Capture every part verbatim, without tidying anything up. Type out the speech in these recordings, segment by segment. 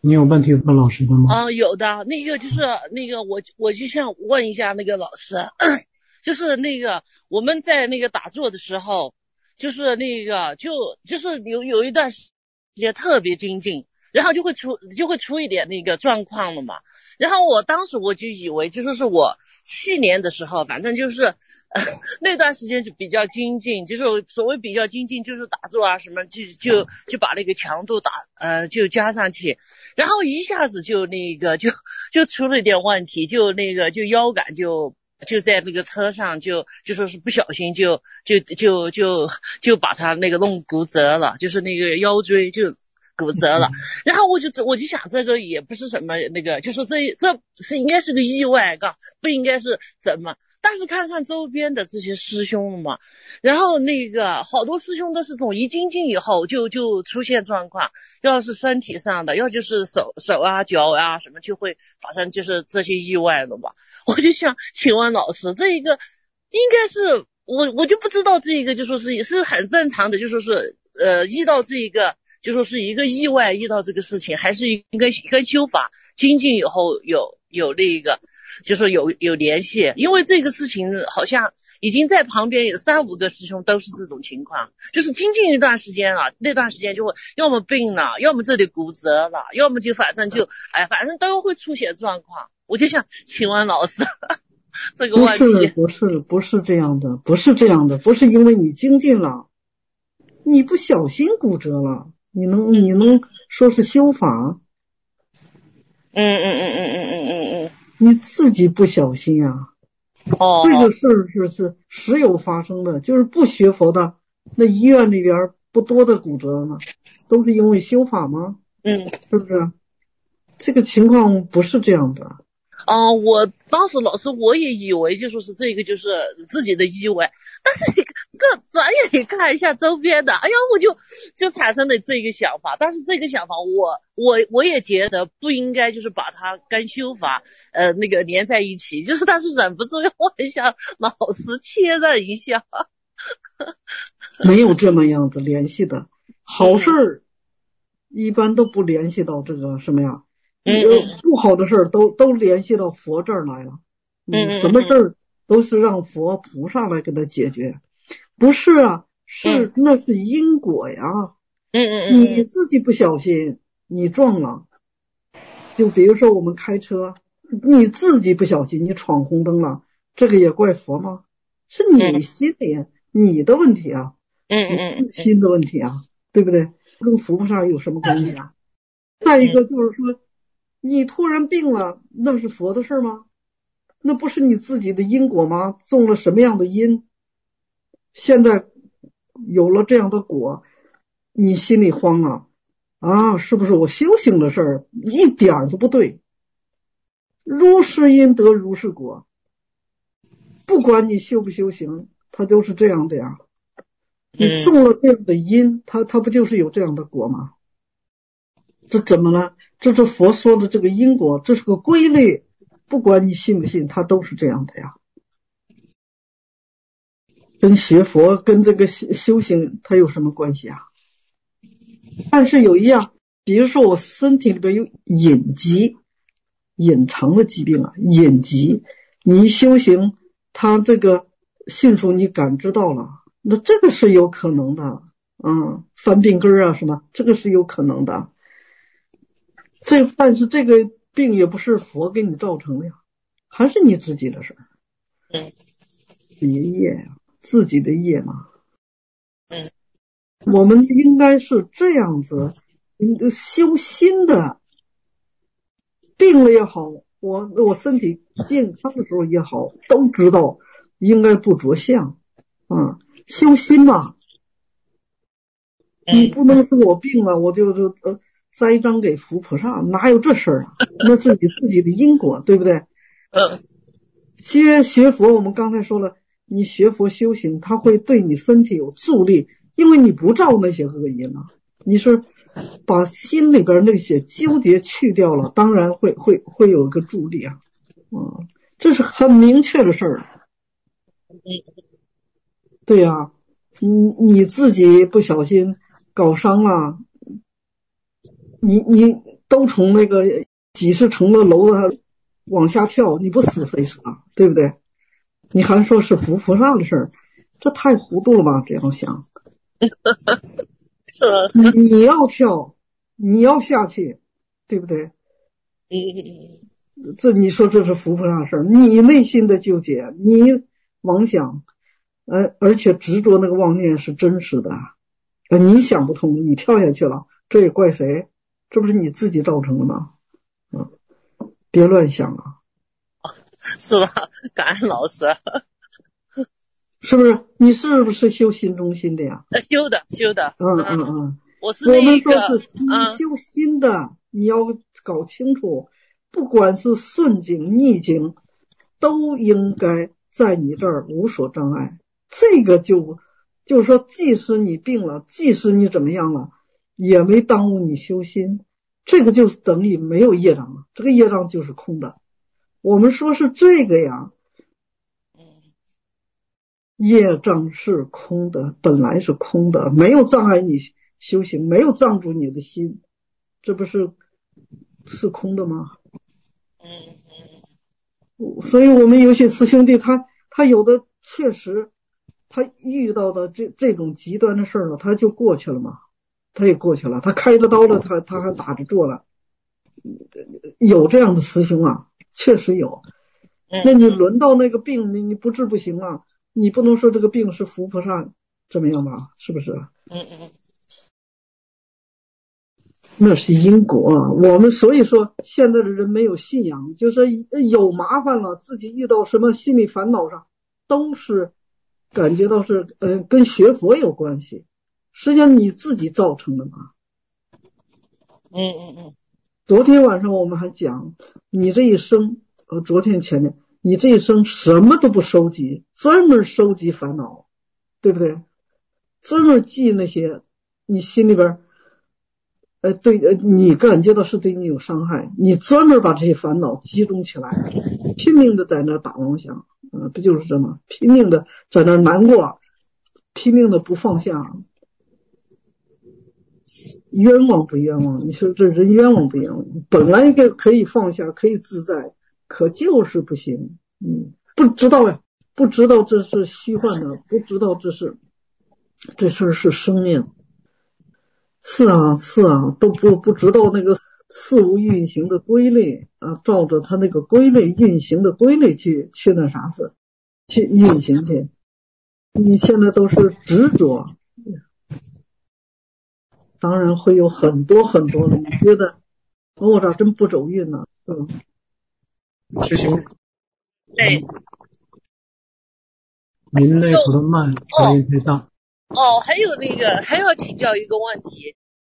你有问题问老师的吗？ 啊、呃，有的，那个就是那个我我就想问一下那个老师，就是那个我们在那个打坐的时候，就是那个就就是有有一段时间特别精进，然后就会出就会出一点那个状况了嘛。然后我当时我就以为就是是我去年的时候，反正就是呃那段时间就比较精进，就是所谓比较精进，就是打坐啊什么，就就就把那个强度打呃就加上去。然后一下子就那个就就出了点问题，就那个就腰杆就就在那个车上就就说是不小心就就就就就把它那个弄骨折了，就是那个腰椎就骨折了。然后我就我就想这个也不是什么那个，就说这这是应该是个意外，嘎，不应该是怎么。但是看看周边的这些师兄嘛，然后那个好多师兄都是这种一精进以后就就出现状况，要是身体上的，要就是手手啊脚啊什么就会发生就是这些意外了嘛。我就想请问老师，这一个应该是我我就不知道这一个就说是是很正常的，就说是呃遇到这一个就说是一个意外遇到这个事情，还是应该跟修法精进以后有有那个就是有有联系，因为这个事情好像已经在旁边有三五个师兄都是这种情况，就是精进一段时间了，那段时间就会要么病了，要么这里骨折了，要么就反正就哎反正都会出现状况。我就想请问老师这个问题。 不是不是不是这样的，不是这样的，不是因为你精进了，你不小心骨折了，你能你能说是修法？ 嗯嗯嗯嗯嗯嗯嗯嗯， 你自己不小心呀、 啊。哦， 这个事儿是是时有发生的，就是不学佛的那医院里边不多的骨折吗？都是因为修法吗？ 嗯， 是不是？这个情况不是这样的。 嗯、呃，我当时老师我也以为就说是这个就是自己的意外，但是你这转眼一看一下周边的，哎呀，我就就产生了这个想法。但是这个想法我我我也觉得不应该就是把它跟修法呃那个连在一起，就是但是忍不住要问一下老师确认一下。 没有这么样子联系的，好事儿一般都不联系到这个什么呀？ 嗯嗯，不好的事儿都都联系到佛这儿来了。 嗯， 什么事儿都是让佛菩萨来给他解决，不是啊？是那是因果呀。 嗯嗯， 你自己不小心你撞了，就比如说我们开车，你自己不小心你闯红灯了，这个也怪佛吗？是你心里你的问题啊， 嗯嗯你自心的问题啊，对不对？跟佛菩萨有什么关系啊？再一个就是说，你突然病了，那是佛的事吗？那不是你自己的因果吗？种了什么样的因，现在有了这样的果，你心里慌了啊？是不是我修行的事儿一点儿都不对？如是因得如是果，不管你修不修行，它都是这样的呀。你种了这样的因，它它不就是有这样的果吗？这怎么了？这是佛说的这个因果，这是个规律，不管你信不信，它都是这样的呀。跟学佛跟这个修行它有什么关系啊？但是有一样，比如说我身体里边有隐疾，隐藏的疾病啊，隐疾，你一修行，它这个迅速你感知到了，那这个是有可能的，嗯，翻病根啊什么，这个是有可能的。这但是这个病也不是佛给你造成的呀，还是你自己的事儿。 嗯， 你业呀，自己的业嘛。 嗯， 我们应该是这样子，修心的，病了也好，我我身体健康的时候也好，都知道应该不着相啊，修心嘛。你不能说我病了，我就就呃栽赃给佛菩萨，哪有这事儿啊？那是你自己的因果，对不对？ 嗯， 学学佛，我们刚才说了，你学佛修行，它会对你身体有助力，因为你不造那些恶因了，你是把心里边那些纠结去掉了，当然会会会有一个助力啊，嗯，这是很明确的事儿。对呀、啊，你你自己不小心搞伤了，你你都从那个几十层的楼啊往下跳，你不死非死啊，对不对？你还说是扶菩萨的事儿，这太糊涂了吧？这样想， 是吧？ 你你要跳，你要下去，对不对？ 嗯这你说这是扶菩萨事儿，你内心的纠结，你妄想，呃，而且执着那个妄念是真实的，呃，你想不通，你跳下去了，这也怪谁？这不是你自己造成的吗？嗯，别乱想啊， 是吧？感恩老师。 是不是？你是不是修心中心的呀？ 修的修的。 嗯嗯嗯， 我是我们那个说是你修心的，你要搞清楚，不管是顺境逆境，都应该在你这儿无所障碍。这个就就是说，即使你病了，即使你怎么样了，也没耽误你修心。这个就是等于没有业障了，这个业障就是空的。我们说是这个呀，业障是空的，本来是空的，没有障碍你修行，没有障住你的心，这不是是空的吗？ 嗯嗯，所以我们有些师兄弟，他他有的确实，他遇到的这这种极端的事儿了，他就过去了嘛，他也过去了，他开着刀了，他他还打着坐了，有这样的师兄啊，确实有。那你轮到那个病，你你不治不行啊，你不能说这个病是扶菩萨怎么样吧？是不是？ 嗯嗯， 那是因果啊。我们所以说现在的人没有信仰，就是有麻烦了，自己遇到什么心理烦恼上，都是感觉到是呃跟学佛有关系，实际上你自己造成的嘛。 嗯嗯嗯， 昨天晚上我们还讲，你这一生，呃，昨天前天，你这一生什么都不收集，专门收集烦恼，对不对？专门记那些你心里边呃，对，呃，你感觉到是对你有伤害，你专门把这些烦恼集中起来，拼命的在那打妄想，嗯、呃，不就是这么拼命的在那难过，拼命的不放下，冤枉不冤枉？你说这人冤枉不冤枉？本来应该可以放下，可以自在，可就是不行，嗯，不知道呀，不知道这是虚幻的，不知道这是这事儿是生命。是啊，是啊，都不不知道那个事物运行的规律啊，照着它那个规律运行的规律去去那啥子，去运行去。你现在都是执着，当然会有很多很多的。你觉得我咋真不走运呢？嗯， 师兄， 对， 您那头的慢，噪音太大。 哦，还有那个还要请教一个问题，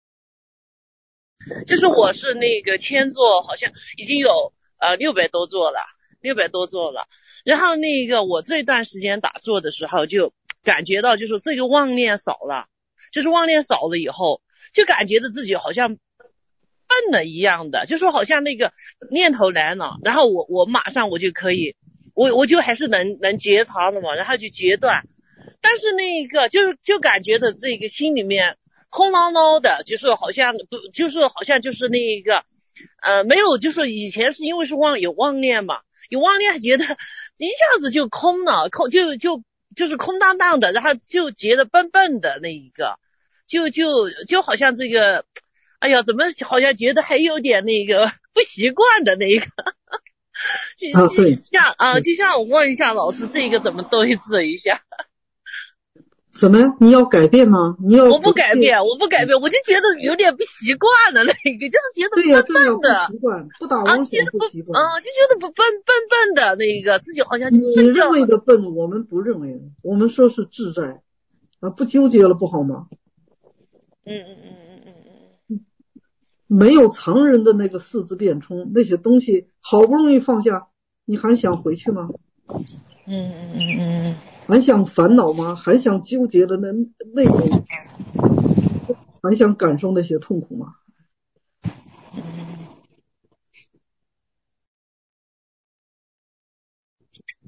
就是我是那个签座，好像已经有呃六百多座了，六百多座了。然后那个我这段时间打坐的时候，就感觉到就是这个妄念少了，就是妄念少了以后，就感觉到自己好像笨了一样的，就说好像那个念头来了，然后我我马上我就可以，我我就还是能能觉察的嘛，然后就决断。但是那个就是就感觉的这个心里面空落落的，就是好像不就是好像就是那个呃没有，就是以前是因为是妄有妄念嘛，有妄念觉得一下子就空了，空就就就是空荡荡的，然后就觉得笨笨的那一个，就就就好像这个，哎呀，怎么好像觉得还有点那个不习惯的那一个。 啊，对， 像啊，就像我问一下老师，这个怎么对治一下？ 怎么呀？你要改变吗？你要我不改变，我不改变，我就觉得有点不习惯了，那个就是觉得对呀、 笨对呀、 笨的， 不习惯，不打啊， 妄觉得不想不习惯。 啊，就觉得不笨笨笨的那个，自己好像就你笨掉认为了。 的笨，我们不认为，我们说是自在啊，不纠结了不好吗？ 嗯嗯嗯嗯嗯嗯，没有常人的那个四字变冲，那些东西好不容易放下，你还想回去吗？ 嗯嗯嗯嗯， 还想烦恼吗？还想纠结的那那种，还想感受那些痛苦吗？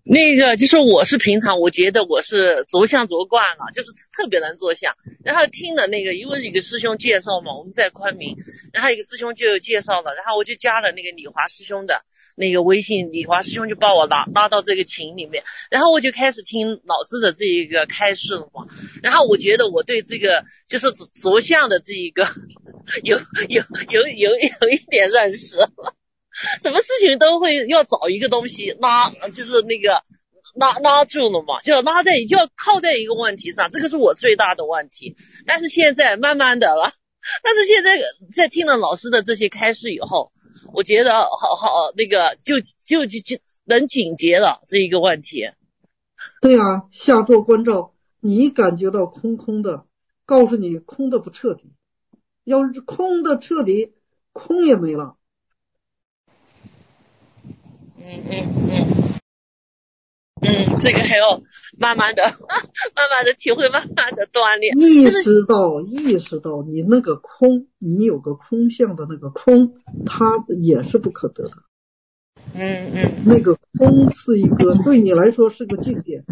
那个就是我是平常我觉得我是着相着惯了，就是特别能着相。然后听了那个，因为一个师兄介绍嘛，我们在昆明，然后一个师兄就介绍了，然后我就加了那个李华师兄的那个微信，李华师兄就把我拉拉到这个群里面，然后我就开始听老师的这一个开示了嘛。然后我觉得我对这个就是着相的这一个有有有有有一点认识了。什么事情都会要找一个东西拉，就是那个拉拉住了嘛，就要拉在就要靠在一个问题上，这个是我最大的问题。但是现在慢慢的了，但是现在在听了老师的这些开示以后，我觉得好好那个就就就就能警觉了这一个问题。 对啊，下坐观照，你感觉到空空的，告诉你空的不彻底，要是空的彻底，空也没了。 嗯嗯嗯嗯，这个还要慢慢的慢慢的体会，慢慢的锻炼， 意识到意识到你那个空，你有个空相的那个空，它也是不可得的。 嗯嗯， 那个空是一个对你来说是个境界。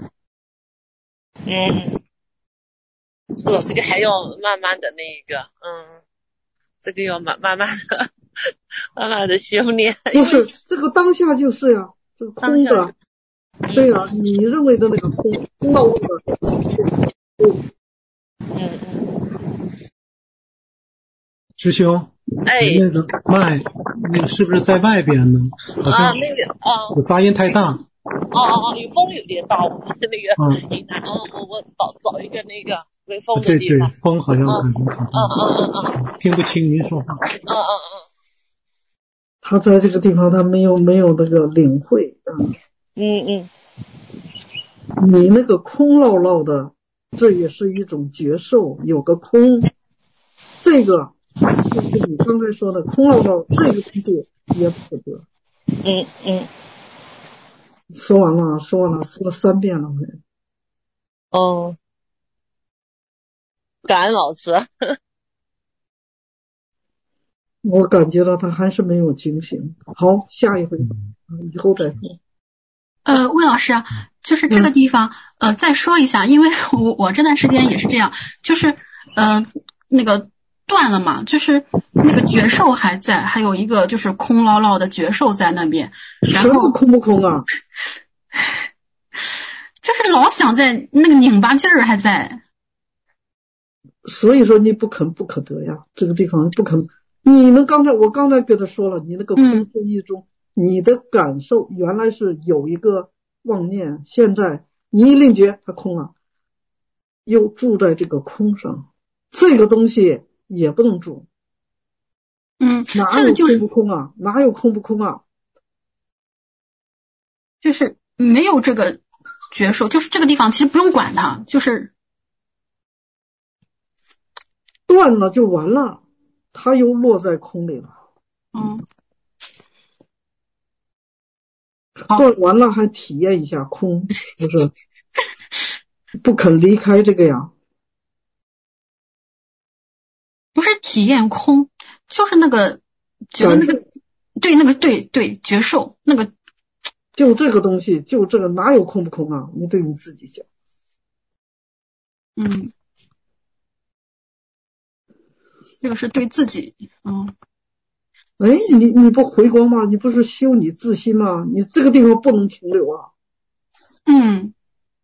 嗯，是的，这个还要慢慢的那个，嗯，这个要慢慢慢的慢慢的修炼。 不是这个当下就是呀，这个空的，对呀、啊，你认为的那个空，空到那个， 嗯嗯。 师兄， 哎， 那个麦，你是不是在外边呢？好像啊，那个啊， 有杂音太大。 哦哦哦，有风有点大，我们那个云南，嗯，我我找找一个那个没风的地方。 对对，风好像感觉挺大。 嗯嗯嗯嗯， 听不清您说话。 嗯嗯嗯。 他在这个地方，他没有没有那个领会啊。 嗯嗯。 你那个空落落的，这也是一种觉受，有个空，这个就是你刚才说的空落落，这个东西也不可得。 嗯嗯。 说完了，说完了，说了三遍了。 哦，感恩老师。 我感觉到他还是没有警醒。好，下一回，以后再说。 呃，魏老师啊，就是这个地方，嗯、呃，再说一下，因为我我这段时间也是这样，就是呃那个断了嘛，就是那个觉受还在，还有一个就是空落落的觉受在那边。然后什么空不空啊？ 就是老想在那个拧巴劲儿还在。 所以说你不肯不可得呀，这个地方不肯。你们刚才我刚才跟他说了，你那个空是一种、嗯、你的感受原来是有一个妄念，现在你一令觉它空了，又住在这个空上，这个东西也不能住。 嗯， 哪有空不空啊？哪有空不空啊？ 就是没有这个觉受，就是这个地方其实不用管它，就是断了就完了，它又落在空里了。 嗯， 断完了还体验一下空，不是不肯离开这个呀？ 不是体验空，就是那个觉得那个对那个对对觉受那个， 就这个东西，就这个哪有空不空啊？你对你自己讲。 嗯，这个是对自己，嗯。 哎，你你不回光吗？你不是修你自心吗？你这个地方不能停留啊。 嗯，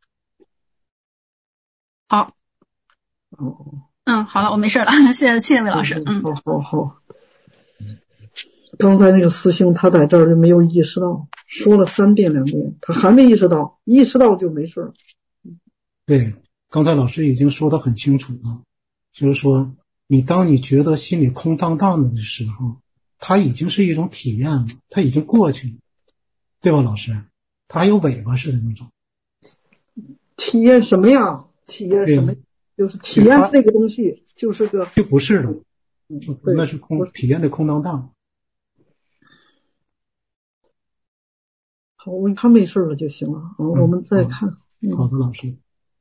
好。 哦。 嗯，好了，我没事了，谢谢谢谢魏老师。嗯， 好好好。刚才那个师兄他在这儿就没有意识到，说了三遍两遍，他还没意识到，意识到就没事了。 对，刚才老师已经说得很清楚了，就是说你当你觉得心里空荡荡的时候，它已经是一种体验了，它已经过去了，对吧，老师？它还有尾巴似的那种。 体验什么呀？体验什么？就是体验那个东西，就是个就不是的， 嗯， 那是空，体验的空荡荡。 好，他没事了就行了。好，我们再看。 嗯、好的，老师。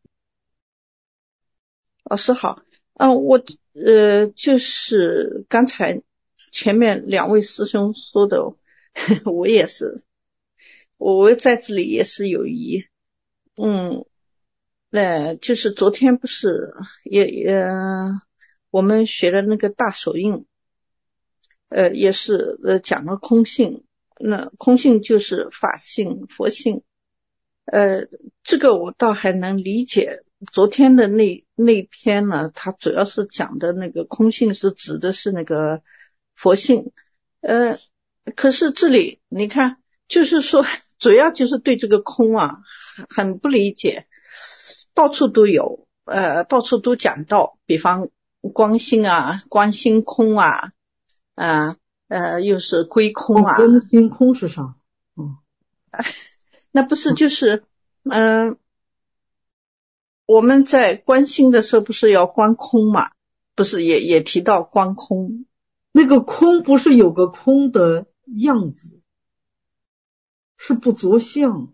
老师好，嗯、呃，我呃就是刚才前面两位师兄说的，我也是我在这里也是有疑。嗯，呃，就是昨天不是也也我们学了那个大手印，呃，也是呃讲了空性。那空性就是法性、佛性。呃，这个我倒还能理解。昨天的那那篇呢，它主要是讲的那个空性是指的是那个佛性。呃，可是这里你看，就是说主要就是对这个空啊很不理解，到处都有，呃，到处都讲到，比方光心啊、观心空啊，啊呃又是归空啊。 观心空是啥？嗯， 那不是就是嗯、呃，我们在观心的时候不是要观空嘛？不是也也提到观空？ 那个空不是有个空的样子，是不着相，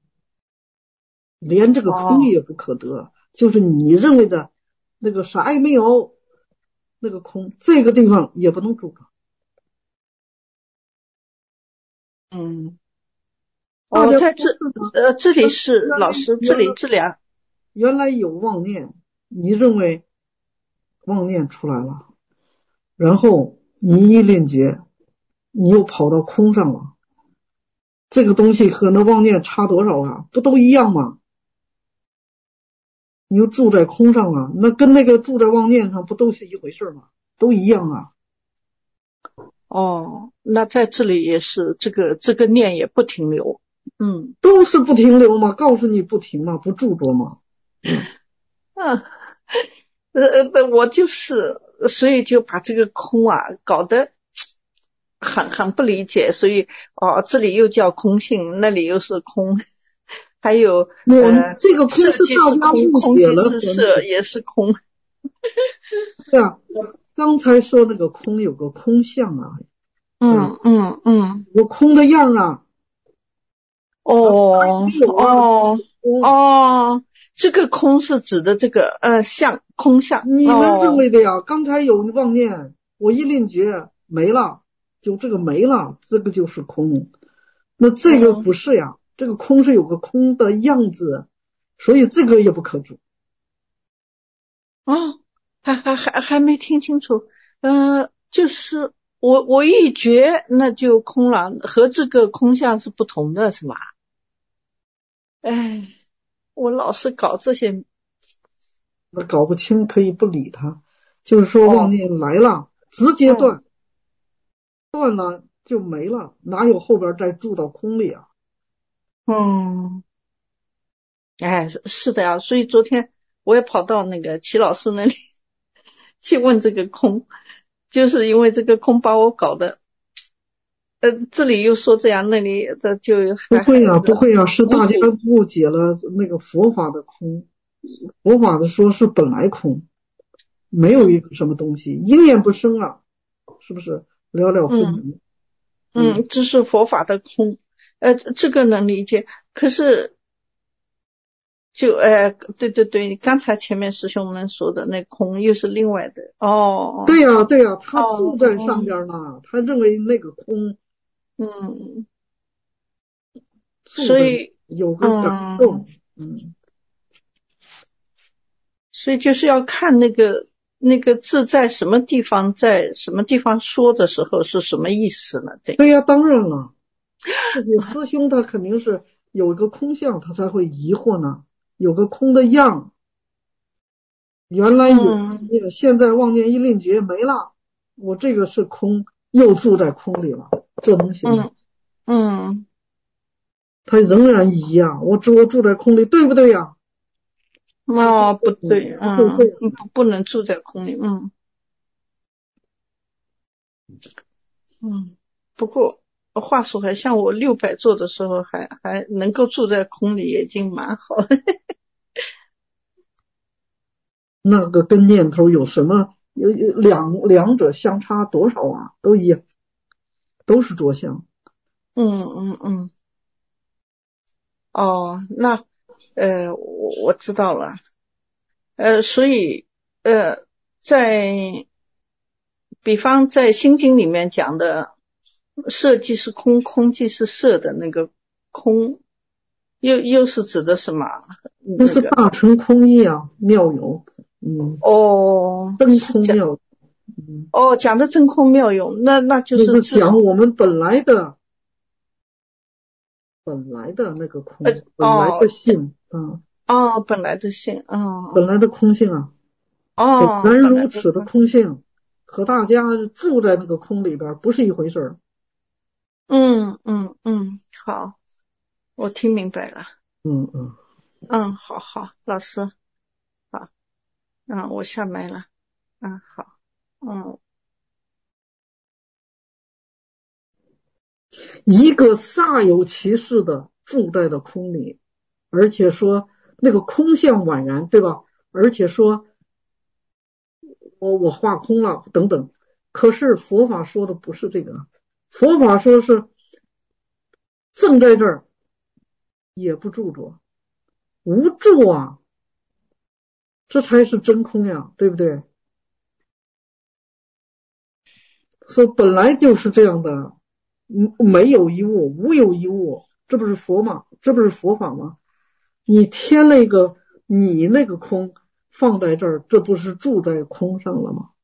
连这个空也不可得，哦，就是你认为的那个啥也没有，那个空，这个地方也不能住着。 嗯，哦，在这呃这里是老师，这里这两原来有妄念，你认为妄念出来了，然后你一练觉，你又跑到空上了，这个东西和那妄念差多少啊？不都一样吗？你又住在空上了，那跟那个住在妄念上不都是一回事吗？都一样啊。 哦，那在这里也是这个这个念也不停留。嗯， 都是不停留吗？告诉你不停吗？不住着吗？ 嗯，呃，我就是，所以就把这个空啊搞得很很不理解，所以哦，这里又叫空性，那里又是空，还有呃， 这个空是大家误解了， 空即是色，也是空。 对啊，刚才说那个空有个空相啊， 嗯嗯嗯， 有空的样啊。 哦哦哦，这个空是指的这个呃相空相。 你们认为的呀？哦，刚才有妄念，我一令觉没了，就这个没了，这个就是空。那这个不是呀，嗯，这个空是有个空的样子，所以这个也不可住。 哦，还还还还没听清楚。呃，就是我我一觉那就空了，和这个空相是不同的，是吧？哎，我老是搞这些， 那搞不清可以不理他，就是说妄念来了，哦，直接断，断，嗯，了就没了，哪有后边再住到空里啊？ 嗯，哎，是是的呀，所以昨天我也跑到那个齐老师那里去问这个空，就是因为这个空把我搞的。呃，这里又说这样，那里这就不会啊，不会啊，是大家误解了那个佛法的空。佛法的说是本来空，没有一个什么东西，一念不生啊，是不是了了分明？ 嗯，嗯，这是佛法的空，呃，这个能理解。可是，就呃，对对对，刚才前面师兄们说的那空又是另外的哦。 对呀，啊，对呀，啊，他住在上边呢，哦，他认为那个空。 嗯，所以有个感受，嗯，嗯， 所以就是要看那个那个字在什么地方，在什么地方说的时候是什么意思呢？对， 对呀，当然了，这些师兄他肯定是有一个空相，他才会疑惑呢，有个空的样，原来有，嗯，现在妄念一令觉没了，我这个是空，又住在空里了，这能行吗？ 嗯。嗯， 他仍然一样，我只我住在空里，对不对呀？ 哦，不对，嗯，不不能住在空里，嗯嗯。不过话说回来，像我六百座的时候还，还还能够住在空里，已经蛮好了。 那个跟念头有什么？有有两两者相差多少啊？都一样，都是着相。 嗯嗯嗯。哦，那呃，我我知道了。呃，所以呃，在比方在心经里面讲的色即是空，空即是色的那个空又又是指的什么？ 那是大乘空义啊，妙有。嗯， 哦， 真空妙有。嗯， 哦，讲的真空妙有，那那就是就是讲我们本来的本来的那个空， 呃、 本来的性啊。 哦，本来的性，哦， 本来的空性啊。 哦， 本来如此的空性和大家住在那个空里边不是一回事儿。 嗯嗯嗯，好，我听明白了。 嗯嗯嗯，好好，老师，好，嗯，我下麦了。嗯，好，嗯。 一个煞有其事的住在了空里，而且说那个空相宛然，对吧？而且说我我化空了等等。可是佛法说的不是这个，佛法说是正在这儿也不住着，无住啊，这才是真空呀，对不对？说本来就是这样的，没有一物，无有一物，这不是佛吗？这不是佛法吗？你添了一个你那个空放在这儿，这不是住在空上了吗？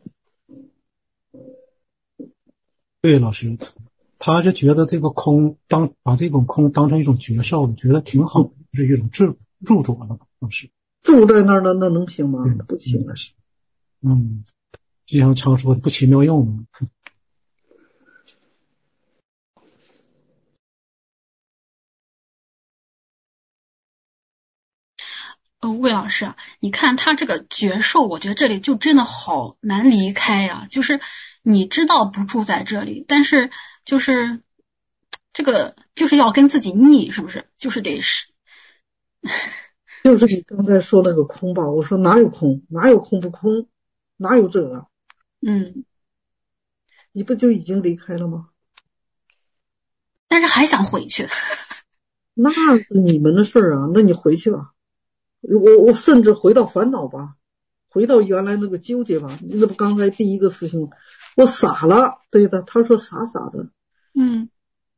对，老师，他是觉得这个空当把这种空当成一种觉受，觉得挺好，是一种住住着了，老师住在那儿了，那能行吗？不行啊。 嗯，就像常说的不起妙用嘛。 呃，魏老师，你看他这个觉受，我觉得这里就真的好难离开呀、啊。就是你知道不住在这里，但是就是这个就是要跟自己逆，是不是？就是得是， 就是你刚才说那个空吧，我说哪有空？哪有空不空？哪有这个？ 嗯， 你不就已经离开了吗？ 但是还想回去。 那是你们的事儿啊，那你回去吧。我我甚至回到烦恼吧，回到原来那个纠结吧。那不刚才第一个事情，我傻了，对的，他说傻傻的。 嗯，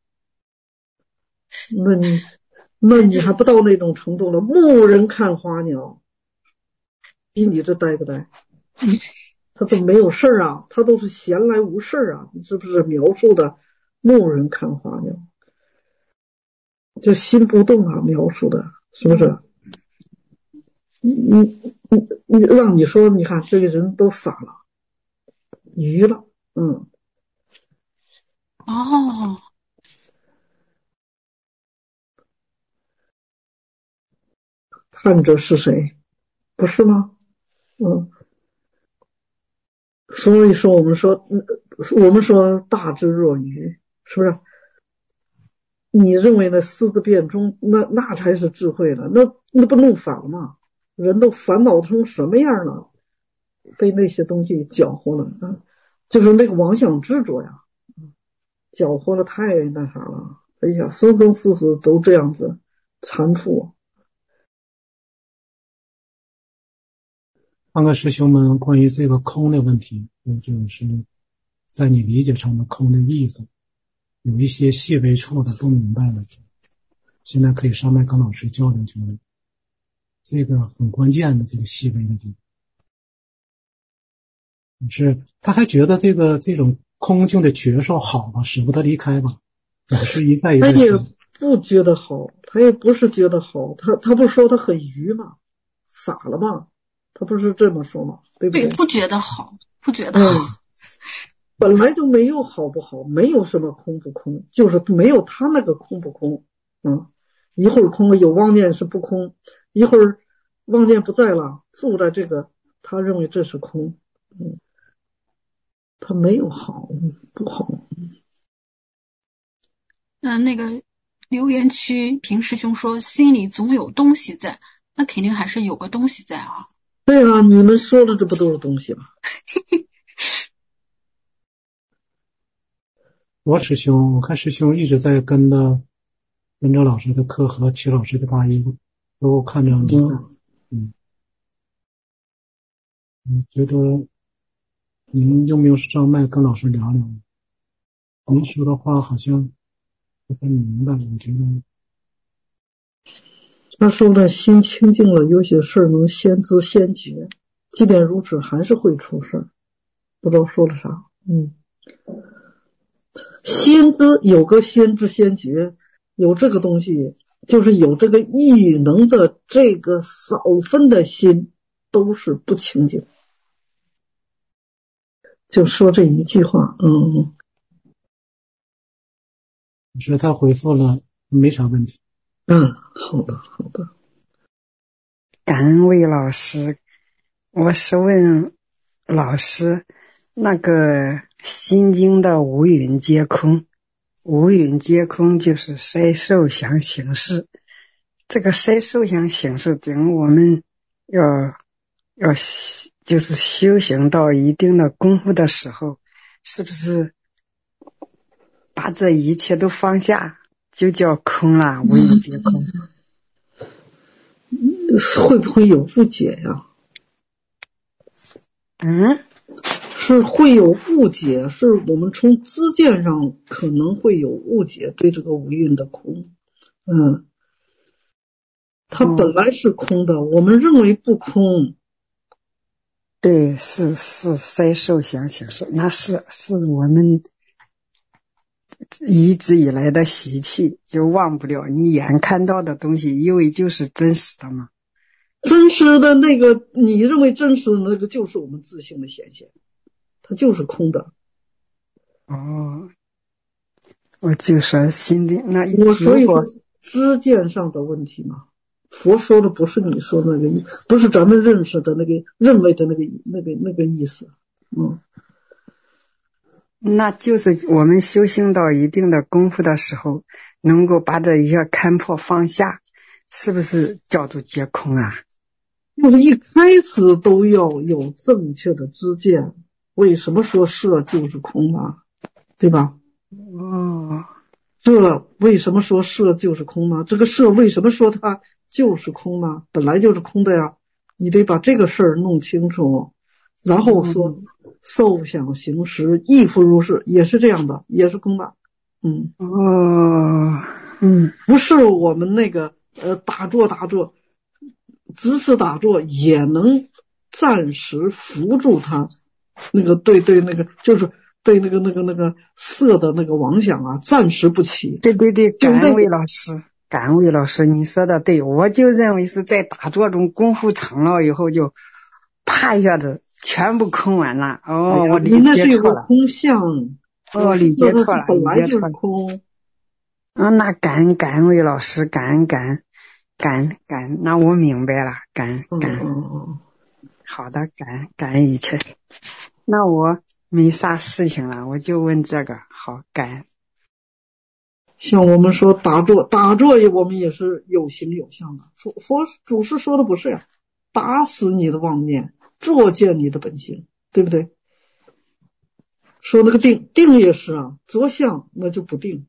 那你那你还不到那种程度了？牧人看花鸟，比你这呆不呆？他都没有事儿啊，他都是闲来无事啊，你是不是描述的牧人看花鸟？就心不动啊，描述的是不是？你你你让你说，你看这个人都傻了，愚了，嗯。 哦， 看着是谁？不是吗？嗯。所以说我们说，我们说大智若愚，是不是？你认为那四字辩中，那那才是智慧了，那那不弄反了吗？人都烦恼成什么样了？被那些东西搅和了啊！就是那个妄想执着呀，搅和了太那啥了。哎呀，生生死死都这样子缠缚。 看看师兄们关于这个空的问题，就是在你理解上的空的意思，有一些细微处的都明白了。现在可以上麦跟老师交流交流，这个很关键的这个细微的地方。是他还觉得这个这种空境的觉受好吧，舍不得离开吧，老是一再一再。 他也不觉得好，他也不是觉得好，他他不说他很愚吗？傻了吗？他不是这么说吗？对不对？ 对，不觉得好，不觉得好。 嗯，本来就没有好不好，没有什么空不空，就是没有他那个空不空。嗯，一会儿空了，有妄念是不空，一会儿妄念不在了，住在这个，他认为这是空。嗯，他没有好不好。 嗯、呃，那个留言区平师兄说心里总有东西在，那肯定还是有个东西在啊。 对啊，你们说的这不都是东西吗？ 我师兄，我看师兄一直在跟着跟着老师的课和齐老师的八一，都看着你在，嗯，你觉得您用不用上麦跟老师聊聊？您说的话好像不太明白，我觉得。 他说的心清净了，有些事能先知先觉，即便如此还是会出事。不知道说了啥。嗯，先知有个先知先觉，有这个东西，就是有这个异能的这个少分的心都是不清净。就说这一句话。嗯， 我说他回复了，没啥问题。 嗯，好的好的。 感恩魏老师，我是问老师，那个心经的无云皆空，无云皆空就是色受想行识，这个色受想行识等我们要要就是修行到一定的功夫的时候，是不是把这一切都放下就叫空了，无云皆空？ 会不会有误解呀？ 嗯， 是会有误解，是我们从知见上可能会有误解，对这个无蕴的空。嗯，它本来是空的，嗯、我们认为不空。 对，是是色受想行识，那是是我们一直以来的习气，就忘不了你眼看到的东西，以为就是真实的嘛。 真实的那个，你认为真实的那个就是我们自性的显现，它就是空的。 哦，我就说心里那我所以说知见上的问题嘛，佛说的不是你说那个意，不是咱们认识的那个认为的那个那个那个意思。嗯， 那就是我们修行到一定的功夫的时候，能够把这一些看破放下，是不是叫做皆空啊？ 就是一开始都要有正确的知见，为什么说色就是空啊？对吧？ 哦， 这为什么说色就是空呢？这个色为什么说它就是空呢？本来就是空的呀，你得把这个事儿弄清楚，然后说受想行识亦复如是，也是这样的，也是空的。嗯， 哦，嗯， 不是我们那个呃打坐打坐。只是打坐也能暂时扶住他那个对对那个就是对那个那个那个色的那个妄想啊，暂时不起。 对对对，感恩魏老师，感恩魏老师，你说的对，我就认为是在打坐中功夫成了以后，就啪一下子全部空完了。哦，哎、我理解错了。 你那是有个空相。 哦，理解错了， 本来就是空。 啊、哦，那感恩感恩魏老师，感恩感恩。感感，那我明白了，感感， 嗯、 好的，感感恩一切。那我没啥事情了，我就问这个，好，感。 像我们说打坐，打坐我们也是有形有相的。佛佛祖师说的不是呀，打死你的妄念，作见你的本性，对不对？说那个定定也是啊，着相那就不定，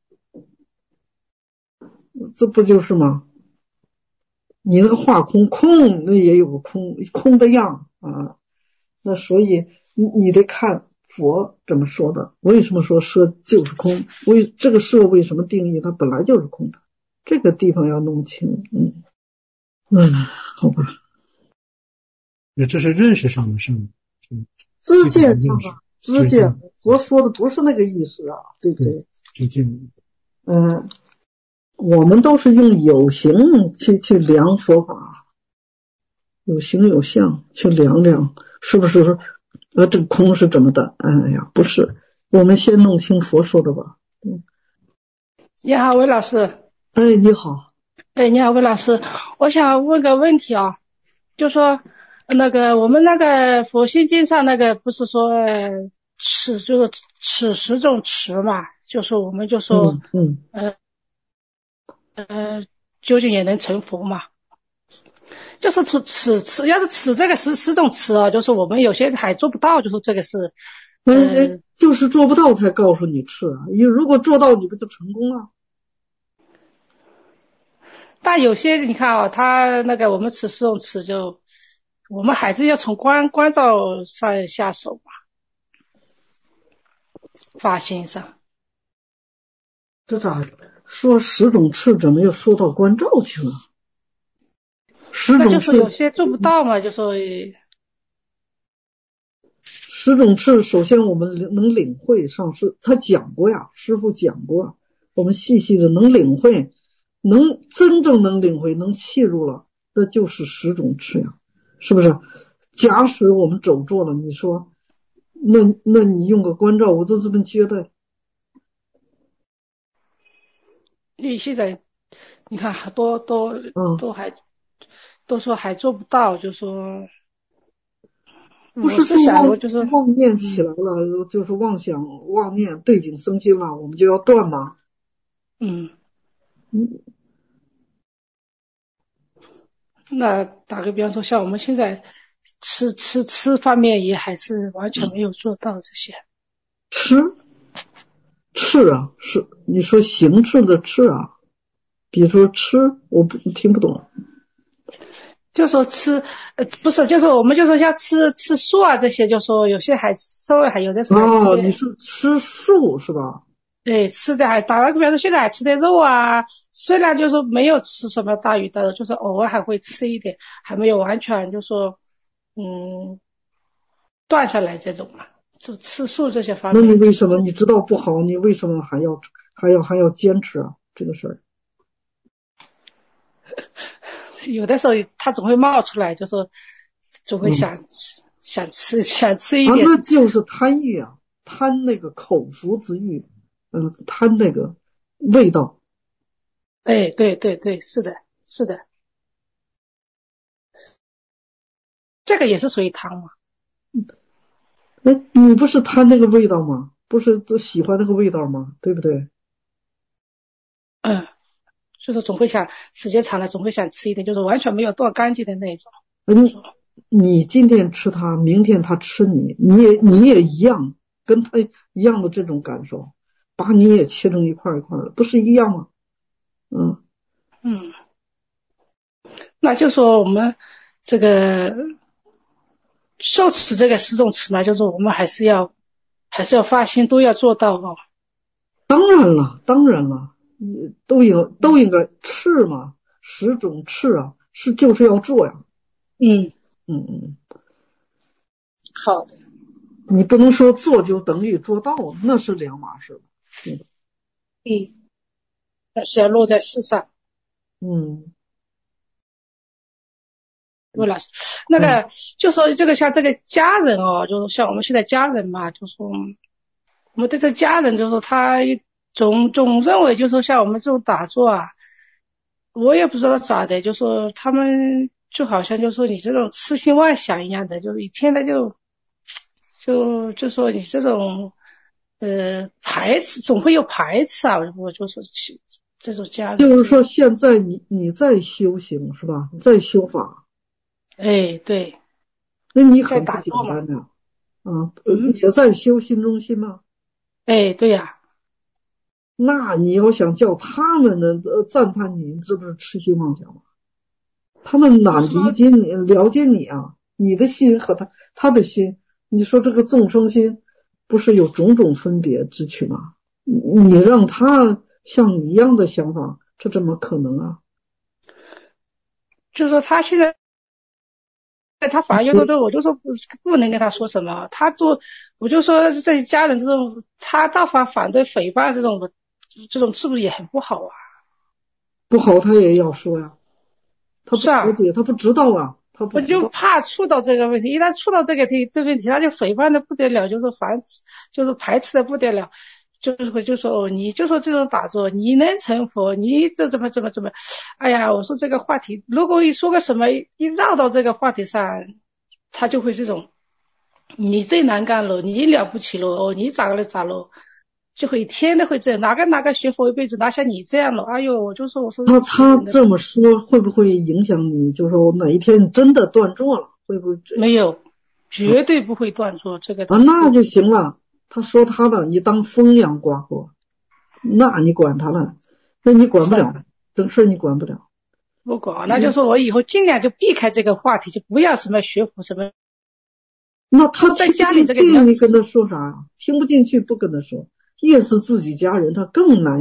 这不就是吗？你那个画空空，那也有个空空的样啊。那所以你你得看佛怎么说的。为什么说色就是空？为这个色为什么定义它本来就是空的？这个地方要弄清。嗯嗯，好吧。 这是认识上的事， 知见上的知见，佛说的不是那个意思啊，对不对？ 知见。 嗯。我们都是用有形去去量佛法，有形有相去量量，是不是？呃，这个空是怎么的？哎呀，不是，我们先弄清佛说的吧。嗯。 你好，魏老师。 哎，你好。 哎，你好，魏老师，我想问个问题啊，就说那个我们那个佛心经上那个不是说此就是此十种词嘛，就是我们就说嗯嗯呃。呃，究竟也能成佛嘛？就是此此此，要是此这个十十种词啊，就是我们有些还做不到，就是这个是， 呃，就是做不到才告诉你吃啊。你如果做到，你不就成功了？ 但有些你看啊，他那个我们此十种词就，我们还是要从关关照上下手嘛，发心上。 这咋说十种赤，怎么又说到关照去了？十种赤， 那就是有些做不到嘛，就说十种赤，首先我们能领会上师，他讲过呀，师父讲过，我们细细的能领会，能真正能领会，能契入了，那就是十种赤呀，是不是？假使我们走错了，你说，那那你用个关照，我就这么觉得。 你现在你看都都嗯， 都还都说还做不到，就说不是是想说我就是妄念起来了，嗯、就是妄想妄念对境生心了，我们就要断吗？ 嗯嗯， 那打个比方说，像我们现在吃吃吃方面也还是完全没有做到这些。 吃吃啊，是你说行吃的吃啊，比如说吃，我不听不懂。 就说吃，呃，不是，就说我们就说像吃吃素啊这些，就说有些还稍微还有的时候还吃哦， 的， 你是吃素是吧？ 对，吃的还打个比方说，现在还吃点肉啊，虽然就说没有吃什么大鱼大肉，就是偶尔还会吃一点，还没有完全就说嗯断下来这种嘛，就吃素这些方那面。 你为什么你知道不好，你为什么还要还要还要坚持啊？这个事儿。 有的时候他总会冒出来，就说总会想、嗯、想吃想吃一点、 啊，那就是贪欲啊，贪那个口腹之欲，嗯，贪那个味道。 哎，对对对，是的，是的，这个也是属于贪嘛。 哎，你不是贪那个味道吗？不是都喜欢那个味道吗？对不对？ 嗯。就是总会想时间长了总会想吃一点，就是完全没有断干净的那种。 嗯，你今天吃它，明天它吃你，你也你也一样，跟它一样的这种感受，把你也切成一块一块的，不是一样吗？嗯嗯，那就说我们这个受持这个十种持嘛，就是我们还是要还是要发心都要做到哦。 当然了，当然了。都应都应该吃嘛，十种吃啊，是就是要做呀。 嗯嗯嗯， 好的。 你不能说做就等于做到，那是两码事。 嗯嗯，那是要落在事上。 嗯， 魏老师，那个、嗯、就说这个像这个家人哦，就是像我们现在家人嘛，就说我们对这家人，就说他。总总认为就说像我们这种打坐啊，我也不知道咋的，就说他们就好像就说你这种痴心妄想一样的，就是一天的就就就说你这种呃排斥，总会有排斥啊，我就说这种家人。 就是说现在你你在修行是吧？你在修法。 哎，对。 那你很不简单的啊，嗯，也在修心中心吗？ 哎，对呀、啊。 那你要想叫他们呢赞叹你，这不是痴心妄想吗？他们哪理解你、了解你啊？你的心和他他的心，你说这个众生心不是有种种分别之取吗？你让他像你一样的想法，这怎么可能啊？ 就是说他现在。他反而有的我就说不不能跟他说什么，他做我就说这家人这种，他倒反反对诽谤这种这种是不是也很不好啊？ 不好，他也要说呀，他不了解， 啊、 他不知道啊，他不我就怕触到这个问题，一旦触到这个题这个问题，他就诽谤的不得了，就是反就是排斥的不得了。就是会就说哦，你就说这种打坐你能成佛，你这怎么怎么怎么，哎呀，我说这个话题如果一说个什么一绕到这个话题上，他就会这种你最难干了，你了不起了哦，你咋了咋了，就会天天会这样，哪个哪个学佛一辈子哪像你这样了，哎呦，我就说我说他他这么说会不会影响你？就是说哪一天真的断坐了，会不会？ 没有，绝对不会断坐、嗯、这个啊，那就行了。他说他的，你当风一样刮过，那你管他了？那你管不了，这事你管不了。 不管，那就说我以后尽量就避开这个话题，就不要什么学佛什么。 那他在家里这个你跟他说啥？听不进去不跟他说，越是自己家人，他更难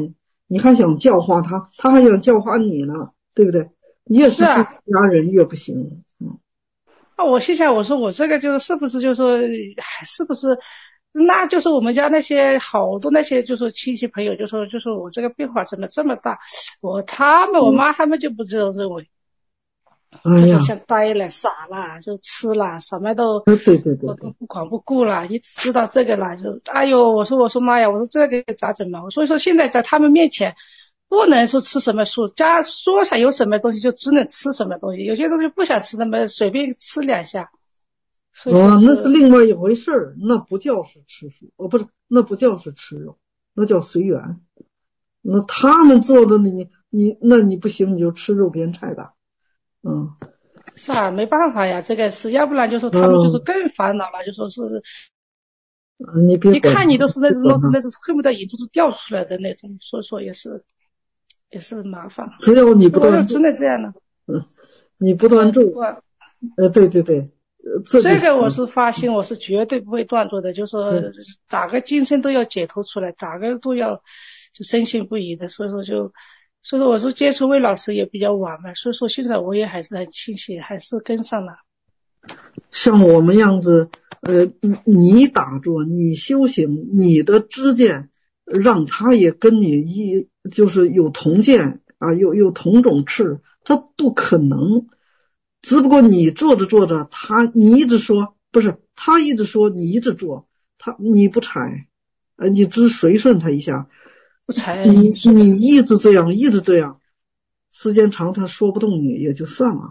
你还想教化他，他还想教化你呢，对不对？越是家人越不行。嗯， 啊，我心想，我说我这个就是不是就是说，是不是？那就是我们家那些好多那些就是亲戚朋友就说，就说我这个变化怎么这么大？我他们我妈他们就不这种认为。 哎呀， 像呆了傻了就吃了什么都对对对对， 我都不管不顾了，一直知道这个了就哎呦，我说我说妈呀，我说这个咋整嘛？我所以说现在在他们面前不能说吃什么素，家桌上有什么东西就只能吃什么东西，有些东西不想吃，那么随便吃两下。 哦，那是另外一回事儿，那不叫是吃素，哦不是，那不叫是吃肉，那叫随缘。那他们做的你你那你不行，你就吃肉边菜吧。嗯， 是啊，没办法呀，这个是要不然就说他们就是更烦恼了，嗯、就说是， 嗯、你别一看你都是那种都是那种恨不得眼珠子掉出来的那种，所以说也是也是麻烦。 只要你不断， 真的这样的， 嗯，你不断做，呃，对对对， 这, 这个我是发心，我是绝对不会断做的，就说咋个今生都要解脱出来，咋个都要就深信不疑的，所以说就。所以说我说接触魏老师也比较晚嘛，所以说现在我也还是很庆幸，还是跟上了。 像我们样子，呃，你打坐，你修行，你的知见，让他也跟你一就是有同见啊，有有同种智，他不可能。只不过你做着做着，他你一直说不是，他一直说你一直做，他你不睬，呃，你只随顺他一下。 不才你你一直这样一直这样，时间长他说不动你也就算了。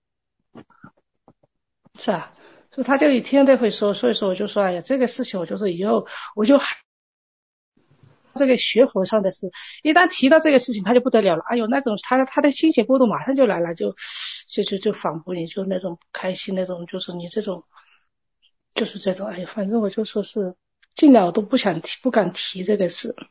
是啊，所以他就一天都会说，所以说我就说哎呀，这个事情我就是以后我就这个学佛上的事，一旦提到这个事情他就不得了了，哎呦那种他他的心情波动马上就来了，就就就就仿佛你就那种不开心那种，就是你这种就是这种，哎呀反正我就说是尽量我都不想提不敢提这个事。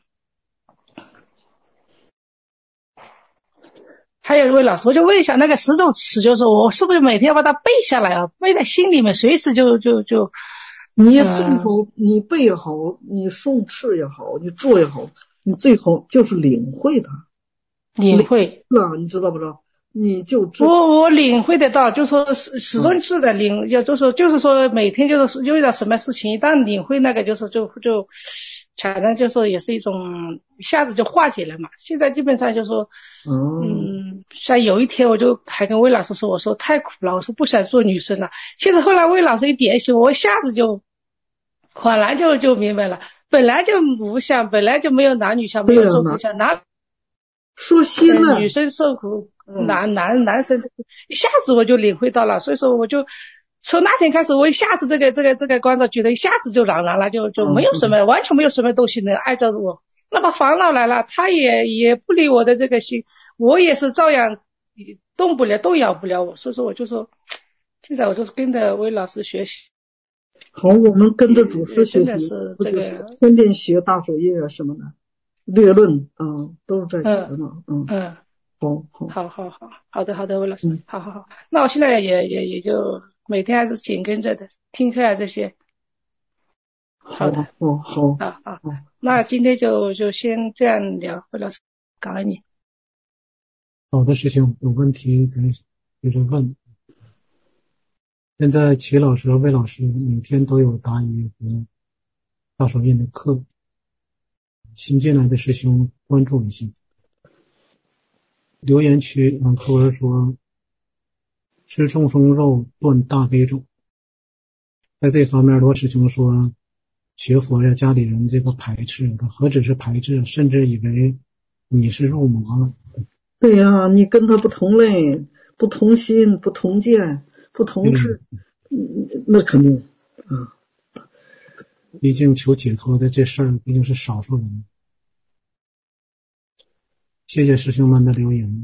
还有一位老师，我就问一下那个十种持，就是我是不是每天要把它背下来啊？背在心里面，随时就就就。 你最后、呃、你背也好，你诵持也好，你做也好，你最后就是领会它。 领会了，你知道不知道？你就知我我领会得到，就说始始终是的领，也、嗯、就是说就是说每天就是遇到什么事情，一旦领会那个就是就就。反正就是说也是一种一下子就化解了嘛。现在基本上就说嗯, 嗯像有一天我就还跟魏老师说，我说太苦了，我说不想做女生了。其实后来魏老师一点醒，我一下子就恍然就就明白了，本来就无相，本来就没有男女相，没有众生相，男说心了女生受苦，男男男生一下子我就领会到了。所以说我就从那天开始，我一下子这个这个这个观照觉得一下子就朗然了，就就没有什么、嗯、完全没有什么东西能碍着我。那么烦恼来了，他也也不理我的这个心，我也是照样动不了动摇不了我。所以说我就说现在我就是跟着魏老师学习。 好，我们跟着祖师学习， 是这个天天学大手印啊什么的略论啊、嗯、都是在学呢。嗯嗯好好好好好好的好的魏老师、嗯、好好好。那我现在也也也就每天还是紧跟着的听课啊这些。好的， 哦好， 好好，那今天就就先这样聊，魏老师，感恩你。 好的，师兄，有问题咱接着问。现在齐老师和魏老师每天都有答疑和大手印的课，新进来的师兄关注一下。留言区嗯，课文说吃众生肉断大悲咒，在这方面罗师兄说学佛呀，家里人这个排斥，他何止是排斥，甚至以为你是入魔了。 对呀、啊，你跟他不同类，不同心，不同见，不同志、嗯，那肯定啊。 毕竟求解脱的这事儿毕竟是少数人。谢谢师兄们的留言。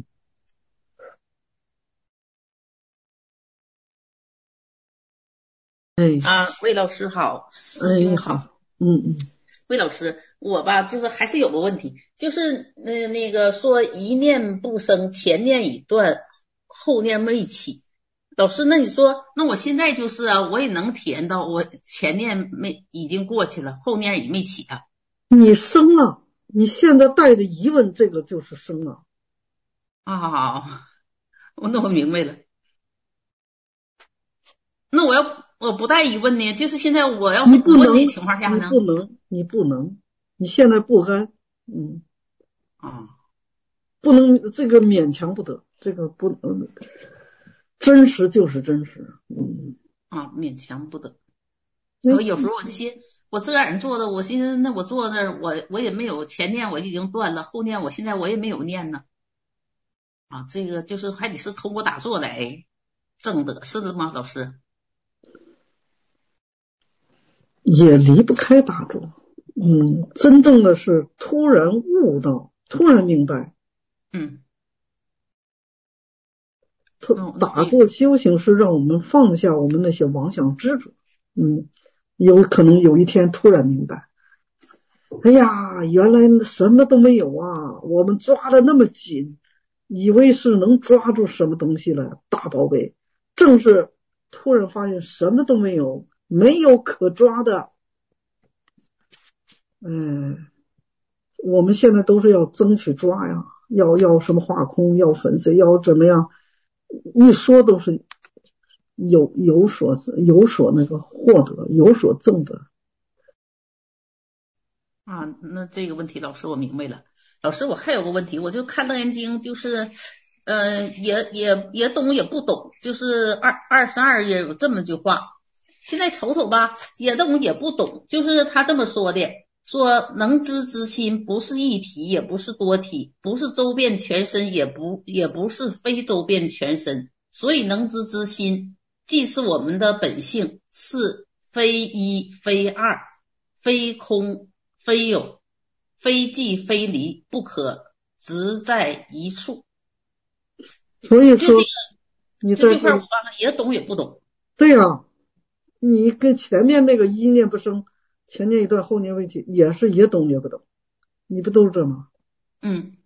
哎啊，魏老师好，师兄好， 嗯嗯， 魏老师，我吧就是还是有个问题，就是那那个说一念不生，前念已断，后念未起。老师，那你说，那我现在就是啊，我也能体验到我前念没已经过去了，后念也没起啊。 你生了， 你现在带着疑问，这个就是生啊。 啊，好好，那我明白了。那我要我不带疑问呢，就是现在我要是不问的情况下呢？ 你不能，你不能，你现在不该，嗯， 啊，不能这个勉强不得，这个不能，真实就是真实，嗯， 啊，勉强不得。我有时候我这些我自个儿做的，我寻思那我坐那儿，我我也没有前念我已经断了，后念我现在我也没有念呢。啊，这个就是还得是通过打坐来证的，是的吗，老师？ 也离不开打坐，嗯，真正的是突然悟到，突然明白， 嗯， 打坐修行是让我们放下我们那些妄想执着，嗯，有可能有一天突然明白，哎呀，原来什么都没有啊，我们抓得那么紧，以为是能抓住什么东西了，大宝贝，正是突然发现什么都没有，没有可抓的。嗯，我们现在都是要争取抓呀，要要什么化空，要粉碎，要怎么样，一说都是有有所有所那个获得，有所挣得。 啊，那这个问题老师我明白了。老师，我还有个问题，我就看楞严经，就是呃也也也懂也不懂，就是二二十二页有这么句话，现在瞅瞅吧，也懂也不懂，就是他这么说的，说能知之心不是一体，也不是多体，不是周遍全身，也不也不是非周遍全身，所以能知之心既是我们的本性，是非一非二，非空非有，非即非离，不可执在一处。 所以说， 你这句话我也懂也不懂。 对呀、啊，你跟前面那个一念不生，前念一段后念未起，也是也懂也不懂，你不都是这吗？ 嗯。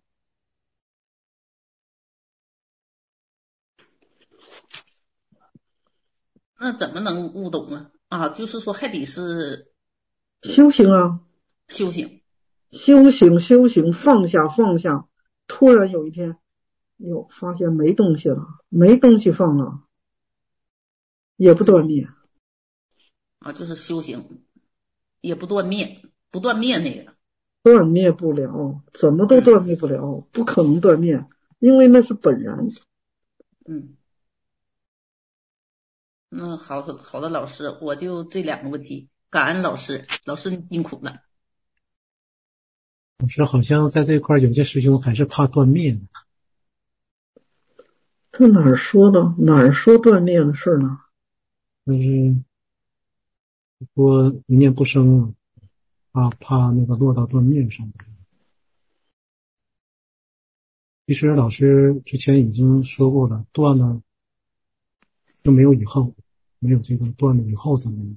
那怎么能悟懂呢？啊，就是说还得是修行啊， 修行， 修行，修行，放下，放下。突然有一天，哟，发现没东西了，没东西放了，也不断灭啊，就是修行，也不断灭，不断灭那个， 断灭不了，怎么都断灭不了，嗯、不可能断灭，因为那是本然。 嗯。嗯，好的，好的，老师，我就这两个问题，感恩老师，老师你辛苦了。 老师好像在这块有些师兄还是怕断灭呢。 他哪儿说的？哪儿说断灭的事呢？ 就是说一念不生啊，怕那个落到断灭上。其实老师之前已经说过了，断了就没有以后，没有这个断了以后怎么样？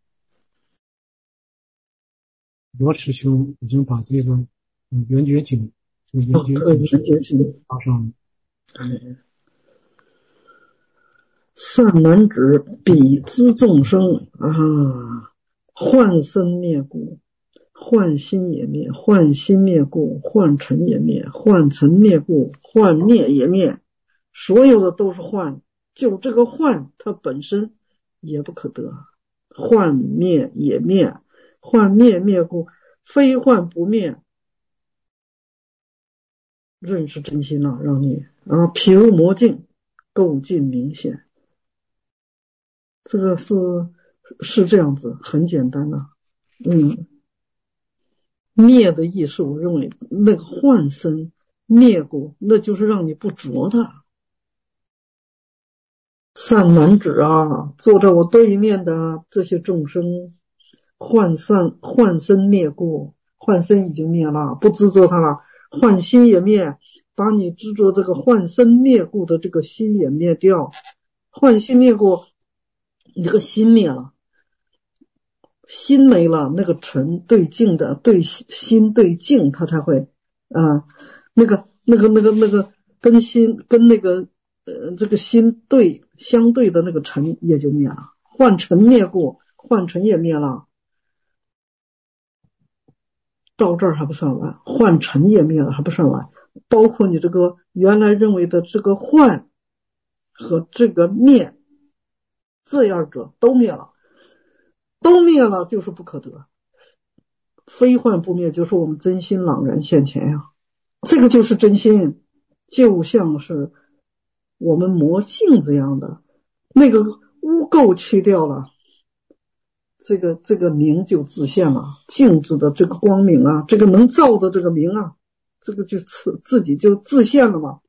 罗师兄已经把这个嗯圆觉经，这个圆觉经搭上了。 嗯，善男子，彼知众生啊，幻身灭故，幻心也灭；幻心灭故，幻尘也灭；幻尘灭故，幻灭也灭。所有的都是幻，就这个幻，它本身也不可得。幻灭也灭，幻灭灭故，非幻不灭。认识真心了，让你啊，譬如魔镜，构尽明显。这个是是这样子，很简单的、啊。嗯，灭的意思，我认为那个幻身灭故，那就是让你不着的。善男子啊，坐在我对面的这些众生，幻善幻身灭故，幻身已经灭了，不执着它了，幻心也灭，把你执着这个幻身灭故的这个心也灭掉，幻心灭故，你这个心灭了，心没了，那个尘对境的对心对境，它才会啊、呃，那个那个那个那个跟心跟那个呃这个心对相对的那个尘也就灭了，幻尘灭故，幻尘也灭了。 到这儿还不算完，幻尘也灭了还不算完，包括你这个原来认为的这个幻和这个灭，这样者都灭了，都灭了就是不可得，非幻不灭就是我们真心朗然现前呀、啊，这个就是真心，就像是我们磨镜子一样的，那个污垢去掉了，这个这个明就自现了，镜子的这个光明啊，这个能照的这个明啊，这个就自自己就自现了嘛。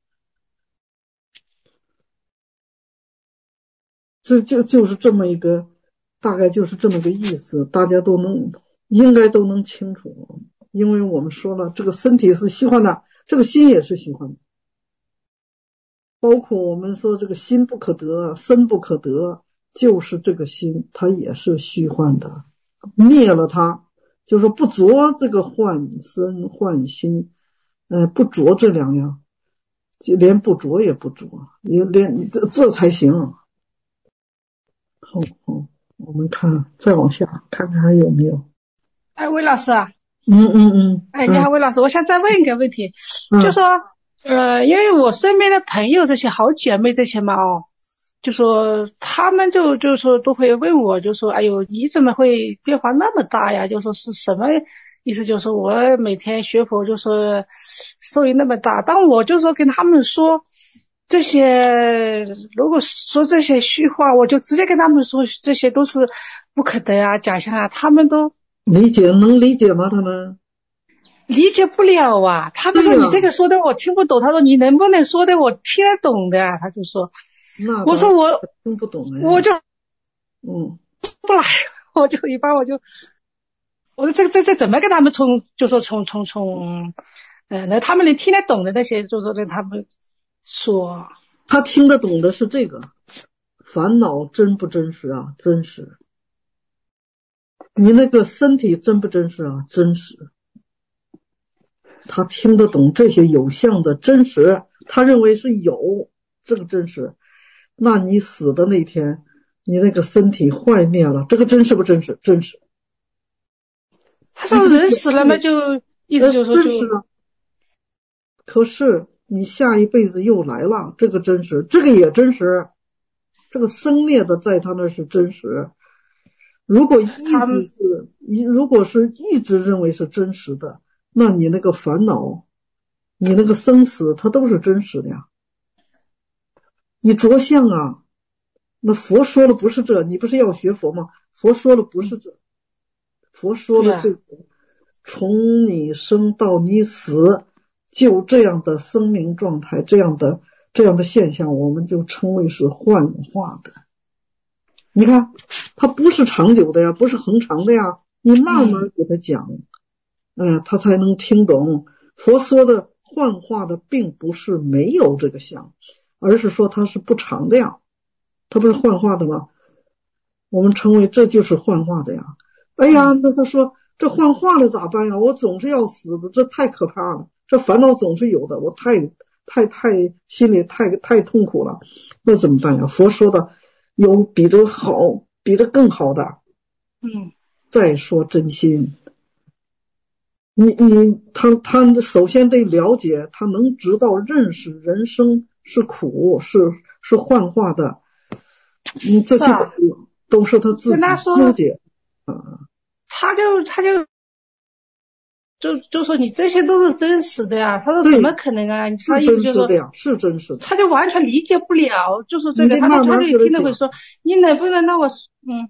这就就是这么一个，大概就是这么个意思，大家都能应该都能清楚。因为我们说了，这个身体是虚幻的，这个心也是虚幻的，包括我们说这个心不可得，身不可得，就是这个心它也是虚幻的，灭了它，就是不着这个幻身幻心，呃，不着这两样，连不着也不着，也连这这才行。好，好，我们看再往下看看还有没有。 哎，魏老师啊。 嗯嗯嗯。 哎，你好，魏老师，我想再问一个问题，嗯、就说呃，因为我身边的朋友这些好姐妹这些嘛哦，就说他们就就说都会问我，就说哎呦，你怎么会变化那么大呀？就说是什么意思？就说我每天学佛，就说受益那么大。当我就说跟他们说这些，如果说这些虚话，我就直接跟他们说这些都是不可得啊、假象啊，他们都理解，能理解吗？他们理解不了啊。他们说你这个说的我听不懂，他说你能不能说的我听得懂的啊？他就说，我说我听不懂， 我就嗯不来，我就一般我就我说这个这这怎么跟他们从就说从从从呃那他们能听得懂的那些，就说跟他们说， 他听得懂的是这个烦恼真不真实啊？真实。你那个身体真不真实啊？真实。他听得懂这些有相的真实，他认为是有这个真实。那你死的那天，你那个身体坏灭了，这个真实不真实？真实。 他说人死了嘛，就意思就是说就、 呃、真实啊。可是你下一辈子又来了，这个真实，这个也真实。这个生灭的在他那是真实。如果一直是，如果是一直认为是真实的，那你那个烦恼，你那个生死，它都是真实的呀。你着相啊，那佛说的不是这，你不是要学佛吗？佛说的不是这，佛说的这个，从你生到你死，就这样的生命状态，这样的这样的现象，我们就称为是幻化的。你看，它不是长久的呀，不是恒长的呀，你慢慢给他讲，嗯、呃，他才能听懂。佛说的幻化的，并不是没有这个相，而是说它是不长的呀，它不是幻化的吗？我们称为这就是幻化的呀。哎呀，那他说这幻化了咋办呀？我总是要死的，这太可怕了，这烦恼总是有的，我太太太心里太太痛苦了，那怎么办呀？佛说的有比这好，比这更好的。 嗯， 再说真心，你你他他首先得了解，他能知道认识人生是苦，是是幻化的，你这些都都是他自己纠结啊。 他就他就就就说你这些都是真实的呀，他说怎么可能啊？他意思就是说是真实的， 他就完全理解不了，就说这个，他就他就听了会说，你能不能让我嗯。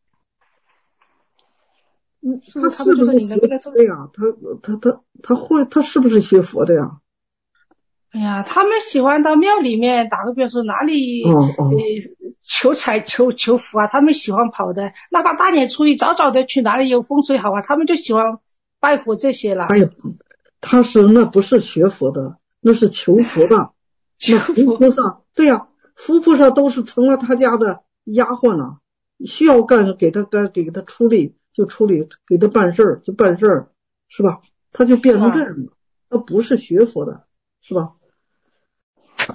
嗯，他是不是学佛的呀？他他他他会他是不是学佛的呀？ 哎呀，他们喜欢到庙里面，打个比方说哪里、 哦哦、 呃求财求求福啊，他们喜欢跑的，哪怕大年初一早早的去哪里有风水好啊，他们就喜欢拜佛这些了。 哎呀，他是那不是学佛的，那是求佛的。那佛菩萨，对呀、啊，佛菩萨都是成了他家的丫鬟了，需要干给他干给他出力。就处理，给他办事儿就办事儿，是吧？他就变成这样了，他不是学佛的，是吧？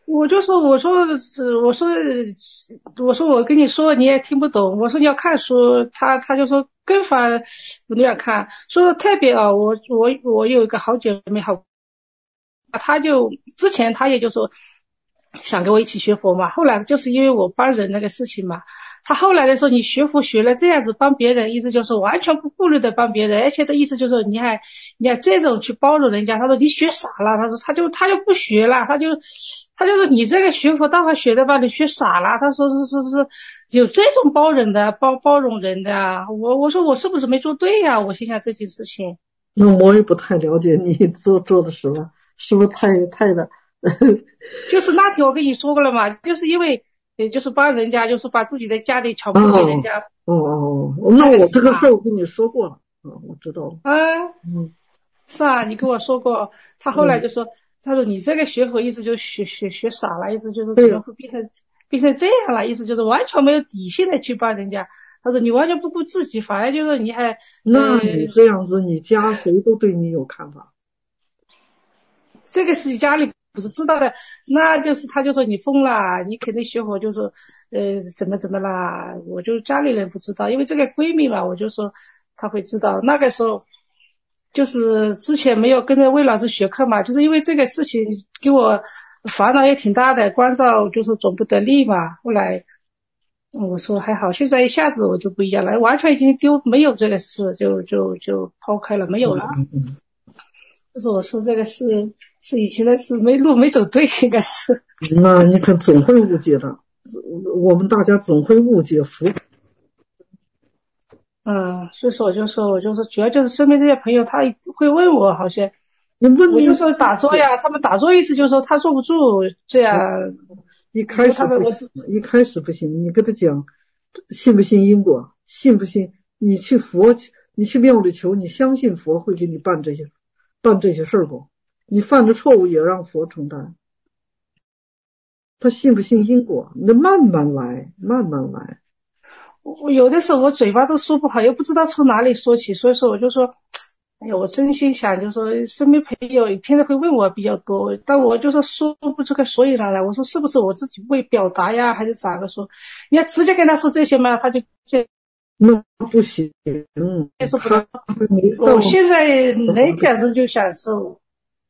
我就说，我说，我说，我说我跟你说你也听不懂。我说你要看书，他他就说跟法不那样看，说特别啊，我我我有一个好姐妹好，他就之前他也就说想跟我一起学佛嘛，后来就是因为我帮人那个事情嘛，他后来的说你学佛学了这样子帮别人，意思就是完全不顾虑的帮别人，而且的意思就是你还你还这种去包容人家，他说你学傻了，他说他就他就不学了，他就他就说你这个学佛道法学的吧，你学傻了，他说是是是有这种包容的包包容人的，我我说我是不是没做对呀、啊？我心想这件事情， 那我也不太了解你做做的什么，是不是太太的？ 就是那天我跟你说过了嘛，就是因为也就是帮人家，就是把自己的家里全部给人家。 哦哦哦，那我这个事儿我跟你说过了，啊，我知道了。 啊， 嗯， 是啊，你跟我说过，他后来就说，嗯、他说你这个学佛意思就是学学学傻了，意思就是怎么会变成变成这样了，意思就是完全没有底线的去帮人家。他说你完全不顾自己，反而就是你还那你这样子，你家谁都对你有看法。 这个是家里不是知道的，那就是他就说你疯了，你肯定学佛就说呃怎么怎么啦，我就家里人不知道，因为这个闺蜜嘛，我就说她会知道。那个时候就是之前没有跟着魏老师学课嘛，就是因为这个事情给我烦恼也挺大的，关照就是总不得力嘛。后来我说还好，现在一下子我就不一样了，完全已经丢没有这个事，就就就抛开了，没有了。 嗯嗯， 就是我说这个事是以前的事，没路没走对，应该是。 那你可总会误解的，我们大家总会误解佛。 嗯，所以说我就说，我就说，主要就是身边这些朋友，他会问我，好像你问我就说打坐呀，他们打坐意思就是说他坐不住，这样。 一开始不行，一开始不行，你跟他讲，信不信因果，信不信？你去佛，你去庙里求，你相信佛会给你办这些，办这些事儿不？你犯的错误也让佛承担。他信不信因果？那慢慢来，慢慢来。 我有的时候我嘴巴都说不好，又不知道从哪里说起，所以说我就说，哎呀，我真心想，就说身边朋友天天会问我比较多，但我就说说不出个所以然来。我说是不是我自己不会表达呀，还是咋个说？你要直接跟他说这些嘛，他就那不行， 接受不了。我现在能享受就享受。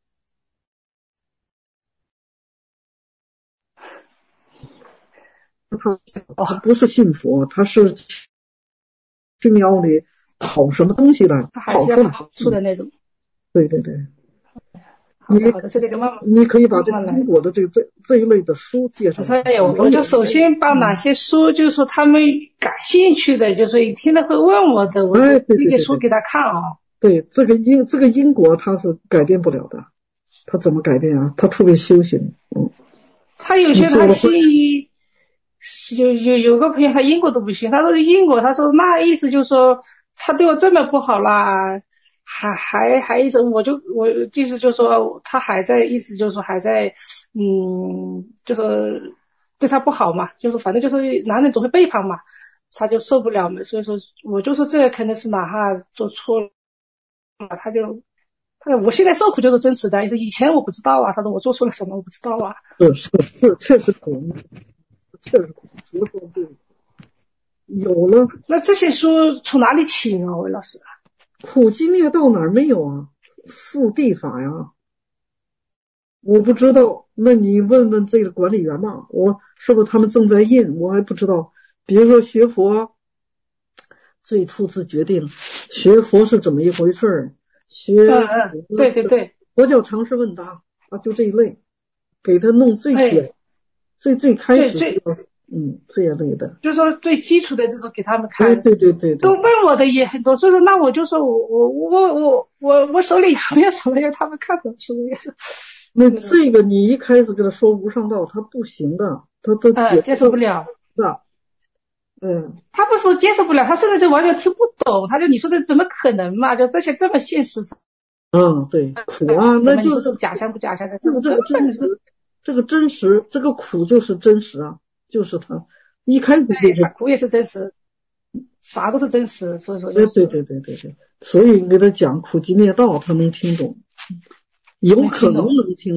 他不是信佛，他是去庙里讨什么东西来， 他还是要讨出的那种。 对对对。 好的好的，这个慢慢。 你可以把这因果的这个这这一类的书介绍。 哎呀，我就首先把哪些书，就是说他们感兴趣的，就是一听了会问我的，我就推荐书给他看啊。 对，这个因这个因果他是改变不了的，他怎么改变啊？他特别修行，嗯。 他有些他信。有有有个朋友他因果都不信，他说因果，他说那意思就是说他对我这么不好啦，还还还一种，我就我意思就是说他还在，意思就是说还在，嗯，就是对他不好嘛，就是反正就是男人总会背叛嘛，他就受不了嘛，所以说我就说这个可能是哪哈做错了，他就他说我现在受苦就是真实的，以前我不知道啊，他说我做错了什么我不知道啊， 是是是，确实苦。确实苦，佛说对，有了。 那这些书从哪里请啊，魏老师？ 苦集灭道哪儿没有啊？复地法呀，我不知道。那你问问这个管理员嘛，我是不是他们正在印？我还不知道。比如说学佛，最初次决定学佛是怎么一回事？学、 嗯嗯、对对对， 佛教常识问答啊，就这一类，给他弄最简。哎最最开始最嗯这一类的， 就是说最基础的这种给他们看， 对对对对， 都问我的也很多，所以说那我就说我我我我我我手里有没有什么要他们看的书也是。 那这个你一开始跟他说无上道，他不行的，他都接接受不了的，嗯， 他不说接受不了，他甚至就完全听不懂，他就你说的怎么可能嘛？就这些这么现实。 嗯，对，苦啊，那就这假象不假象的， 这个这个真实。这个真实，这个苦就是真实啊，就是他一开始就是苦也是真实，啥都是真实，所以说、 就是。对对对对对，所以你给他讲苦集灭道，他能听懂，有可能能听懂，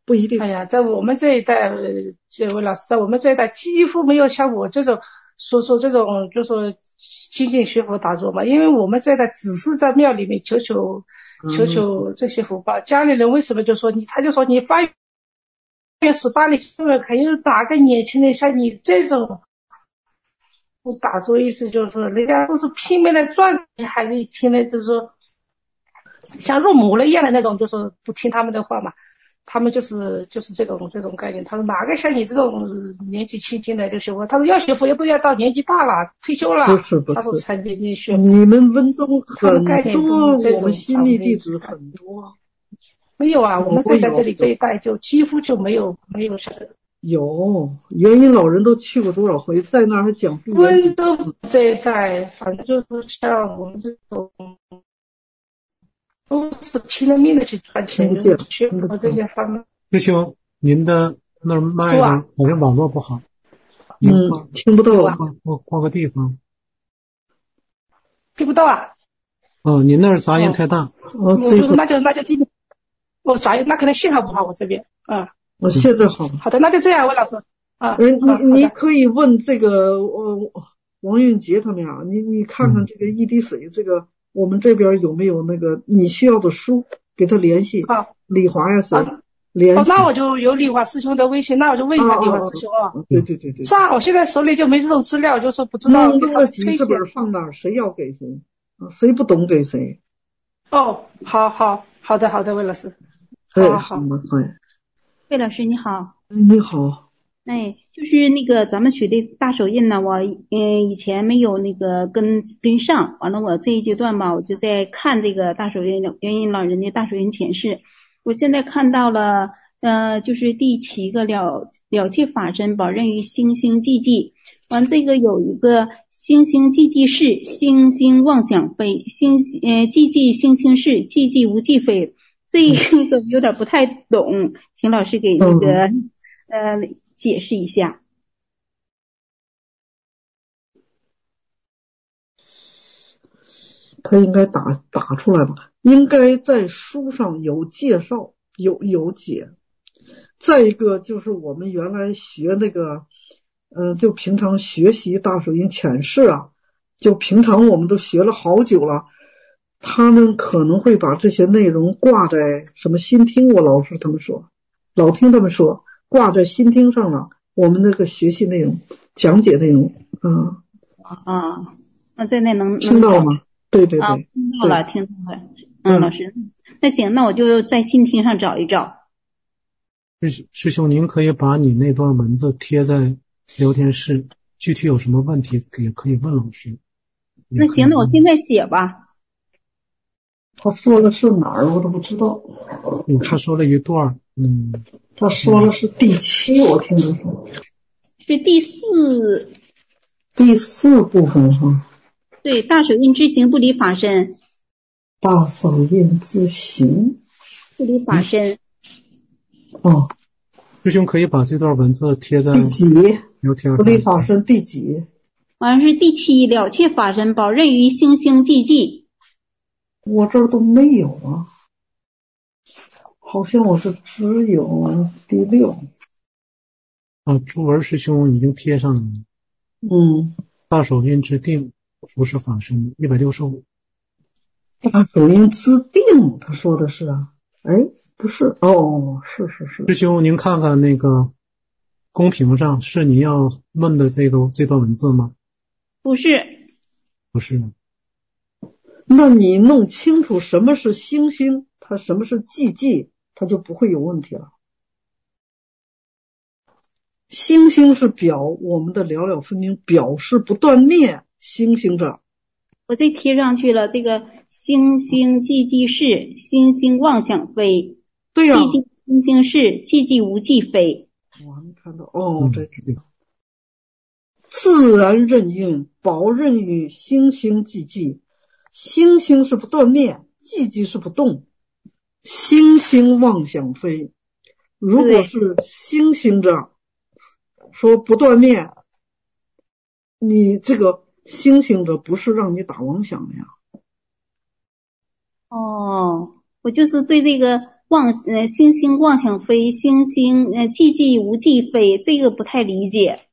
不一定。 哎呀，在我们这一代，呃这位老师，在我们这一代几乎没有像我这种说说这种就说精进学佛打坐嘛，因为我们这一代只是在庙里面求求求求这些福报。家里人为什么就说你，他就说你发愿十八里，还有哪个年轻人像你这种不打坐？意思就是说，人家都是拼命的赚，你还得听的就是说像入魔了一样的那种，就是不听他们的话嘛。他们就是就是这种这种概念。他说哪个像你这种年纪轻轻的就学佛？他说要学佛都要到年纪大了退休了， 不是不是， 他说才年纪学佛。 你们温州很多， 我们新力弟子很多。 没有啊，我们这在这里这一代就几乎就没有没有啥。 有元音老人都去过多少回，在那儿还讲闭关。 温州这一代，反正就是像我们这种。都是拼了命的去赚钱，就是学佛这些方面。 师兄，您的那儿麦呢？好像网络不好， 嗯，听不到啊。 换换换个地方。 听不到啊？ 哦，您那儿杂音太大。 哦， 就是那就那就地，哦，杂音那可能信号不好，我这边啊。 我现在好。 好的，那就这样，魏老师啊。 嗯，你你可以问这个呃王运杰他们啊，你你看看这个一滴水这个。我们这边有没有那个你需要的书，给他联系。 好， 李华呀，谁联系？ 哦，那我就有李华师兄的微信，那我就问一下李华师兄啊。 对对对对。 这样，我现在手里就没这种资料，就说不知道。 弄个几十本放那儿，谁要给谁，谁不懂给谁。 哦，好好好的好的，魏老师。 好好。 魏老师你好。 你好。 哎，就是那个咱们学的大手印呢，我嗯以前没有那个跟跟上，完了我这一阶段吧，我就在看这个大手印元音老人的大手印前世，我现在看到了，呃，就是第七个了了却法身保任于星星寂寂，完这个有一个星星寂寂是，星星妄想飞，星呃寂寂星星是，寂寂无寂飞，这个有点不太懂，请老师给那个、嗯、呃。解释一下， 他应该打打出来吧？应该在书上有介绍，有有解。再一个就是我们原来学那个，呃，就平常学习大手印浅释啊，就平常我们都学了好久了，他们可能会把这些内容挂在什么心听，我老是他们说，老听他们说。挂在心听上了，我们那个学习内容、讲解内容，啊啊，那在那能听到吗？对对对， 啊，听到了，听到了。嗯，老师，那行，那我就在心听上找一找。 师师兄，您可以把你那段文字贴在聊天室，具体有什么问题也可以问老师。 那行，那我现在写吧。 他说的是哪儿，我都不知道。 嗯，他说了一段，嗯。 他说的是第七，我听着说是第四， 第四部分哈。 对，大手印之行不离法身。 大手印之行不离法身。 哦， 师兄可以把这段文字贴在第几聊天。 不离法身第几？ 好像是第七，了却法身保任于星星寂寂。 我这儿都没有啊。好像我是只有第六啊，朱文师兄已经贴上了。 嗯， 大手印之定，服侍法身一百六十五。 大手印之定，他说的是啊，哎，不是哦，是是是。 师兄，您看看那个公屏上是您要问的这个这段文字吗？ 不是， 不是。 那你弄清楚什么是星星，它什么是寂寂。它就不会有问题了。星星是表我们的了了分明，表示不断灭，星星着。 我这贴上去了，这个星星寂寂是，星星妄想飞。 对呀、啊， 寂寂星星是，寂寂无寂飞。 我还没看到哦，这这自然任运，保任于星星寂寂。星星是不断灭，寂寂是不动。星星妄想飞，如果是星星着说不断灭，你这个星星着不是让你打妄想的呀。 哦，我就是对这个妄呃星星妄想飞，星星呃寂寂无际飞，这个不太理解。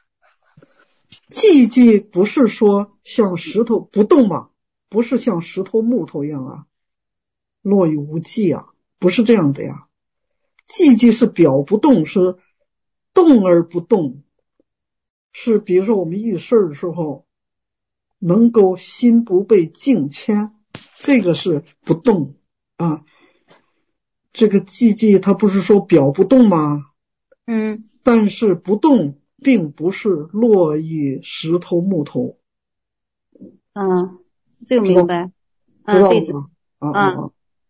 寂寂不是说像石头不动吗？不是像石头木头一样啊，落于无际啊，不是这样的呀。寂寂是表不动，是动而不动，是比如说我们遇事的时候能够心不被境牵，这个是不动啊。这个寂寂它不是说表不动吗？ 嗯， 但是不动并不是落于石头木头。 嗯，这个明白。 知道嗯， 吗？啊啊啊！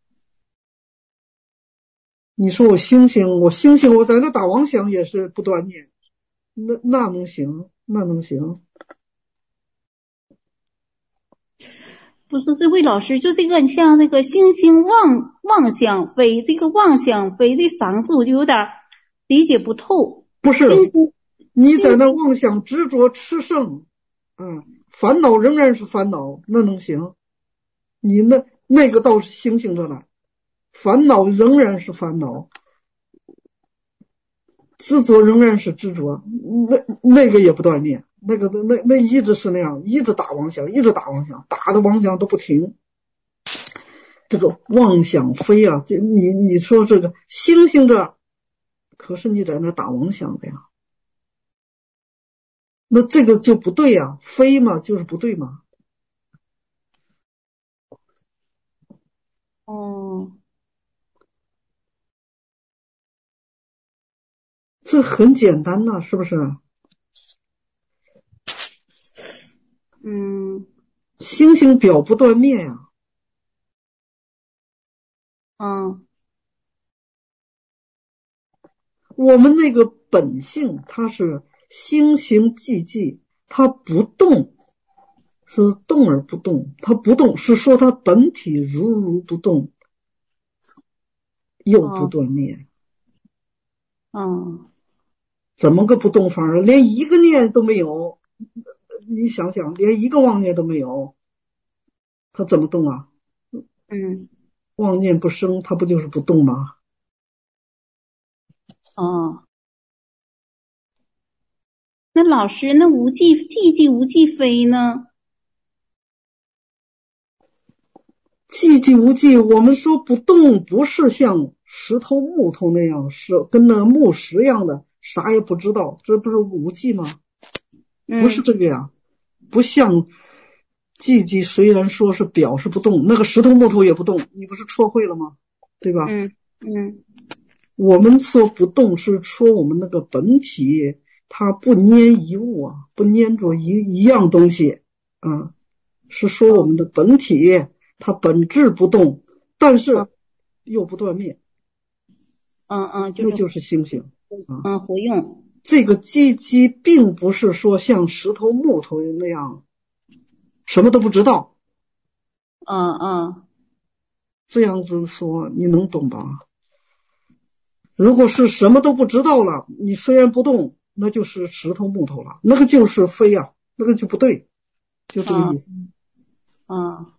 你说我星星，我星星，我在那打妄想也是不断念，那那能行？那能行？ 不是，这位老师，就这个像那个星星妄妄想飞，这个妄想飞这三个字我就有点理解不透。 不是， 星星你在那妄想执着吃剩，嗯，烦恼仍然是烦恼，那能行？你那那个倒是星星着呢，烦恼仍然是烦恼，执着仍然是执着，那那个也不断灭，那个那那一直是那样，一直打妄想，一直打妄想，打的妄想都不停。这个妄想飞啊，这你你说这个星星着，可是你在那打妄想的呀，那这个就不对呀，飞嘛就是不对嘛。 哦， 这很简单呐，是不是？ 嗯， 星星表不断灭呀。 嗯， 我们那个本性它是星星寂寂，它不动，是动而不动，它不动是说它本体如如不动，又不断灭。 嗯， 怎么个不动法？连一个念都没有，你想想，连一个妄念都没有，它怎么动啊？ 嗯， 妄念不生，它不就是不动吗？ 哦，那老师，那无际寂寂无际飞呢？ 寂寂无际，我们说不动，不是像石头木头那样，是跟那木石一样的，啥也不知道，这不是无际吗？不是这个呀，不像寂寂，虽然说是表示不动，那个石头木头也不动，你不是错会了吗？对吧？ 嗯嗯， 我们说不动是说我们那个本体它不粘一物啊，不粘着一一样东西啊，是说我们的本体它本质不动，但是又不断灭。 嗯嗯，就是那就是星星啊。嗯，活用。 这个寂寂并不是说像石头木头那样什么都不知道。 嗯嗯， 这样子说你能懂吧？如果是什么都不知道了，你虽然不动，那就是石头木头了，那个就是飞啊，那个就不对，就这个意思。 嗯，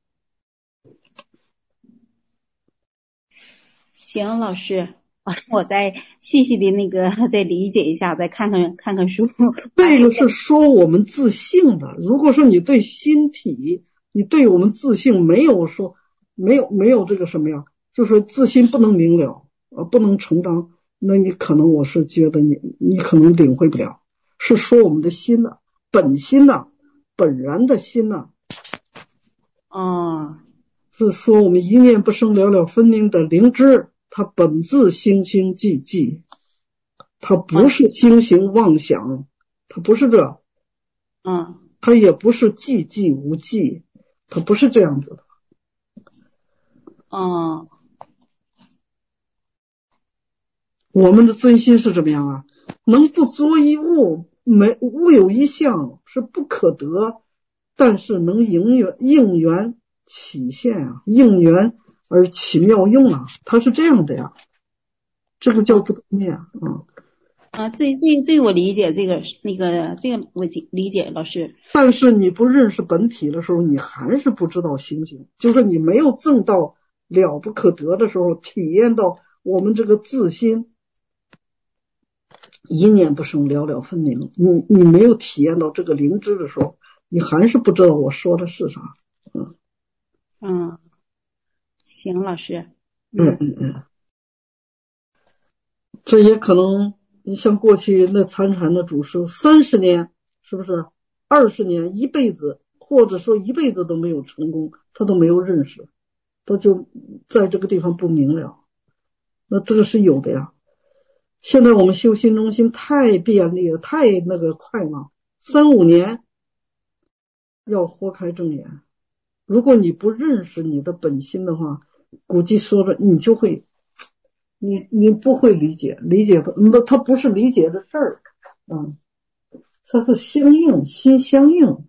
行，老师，我再细细的那个再理解一下，再看看看看书。 这个是说我们自性的，如果说你对心体，你对我们自性没有说没有没有这个什么呀，就是自心不能明了，呃，不能承担，那你可能我是觉得你你可能领会不了，是说我们的心呢、啊，本心呢、啊，本然的心呢、 啊，哦， 是说我们一念不生了了分明的灵知，它本自星星寂寂，它不是星星妄想，它不是这， 嗯， 它也不是寂寂无际，它不是这样子的。 哦， 我们的真心是怎么样啊？能不着一物，没物有一相是不可得，但是能应缘应缘起现啊，应缘而起妙用啊，它是这样的呀。这个叫不动灭啊。嗯啊，这这这我理解，这个那个这个我理解，老师。 但是你不认识本体的时候，你还是不知道星星，就是你没有证到了不可得的时候，体验到我们这个自心一念不生，了了分明，你你没有体验到这个灵知的时候，你还是不知道我说的是啥。嗯嗯，行，老师。 嗯嗯嗯，这也可能，你像过去那参禅的祖师，三十年是不是？二十年，一辈子，或者说一辈子都没有成功，他都没有认识，他就在这个地方不明了。那这个是有的呀。现在我们修心中心太便利了，太那个快了，三五年要豁开正眼。如果你不认识你的本心的话，估计说了你就会，你你不会理解，理解不，那它不是理解的事儿，嗯，它是相应，心相应。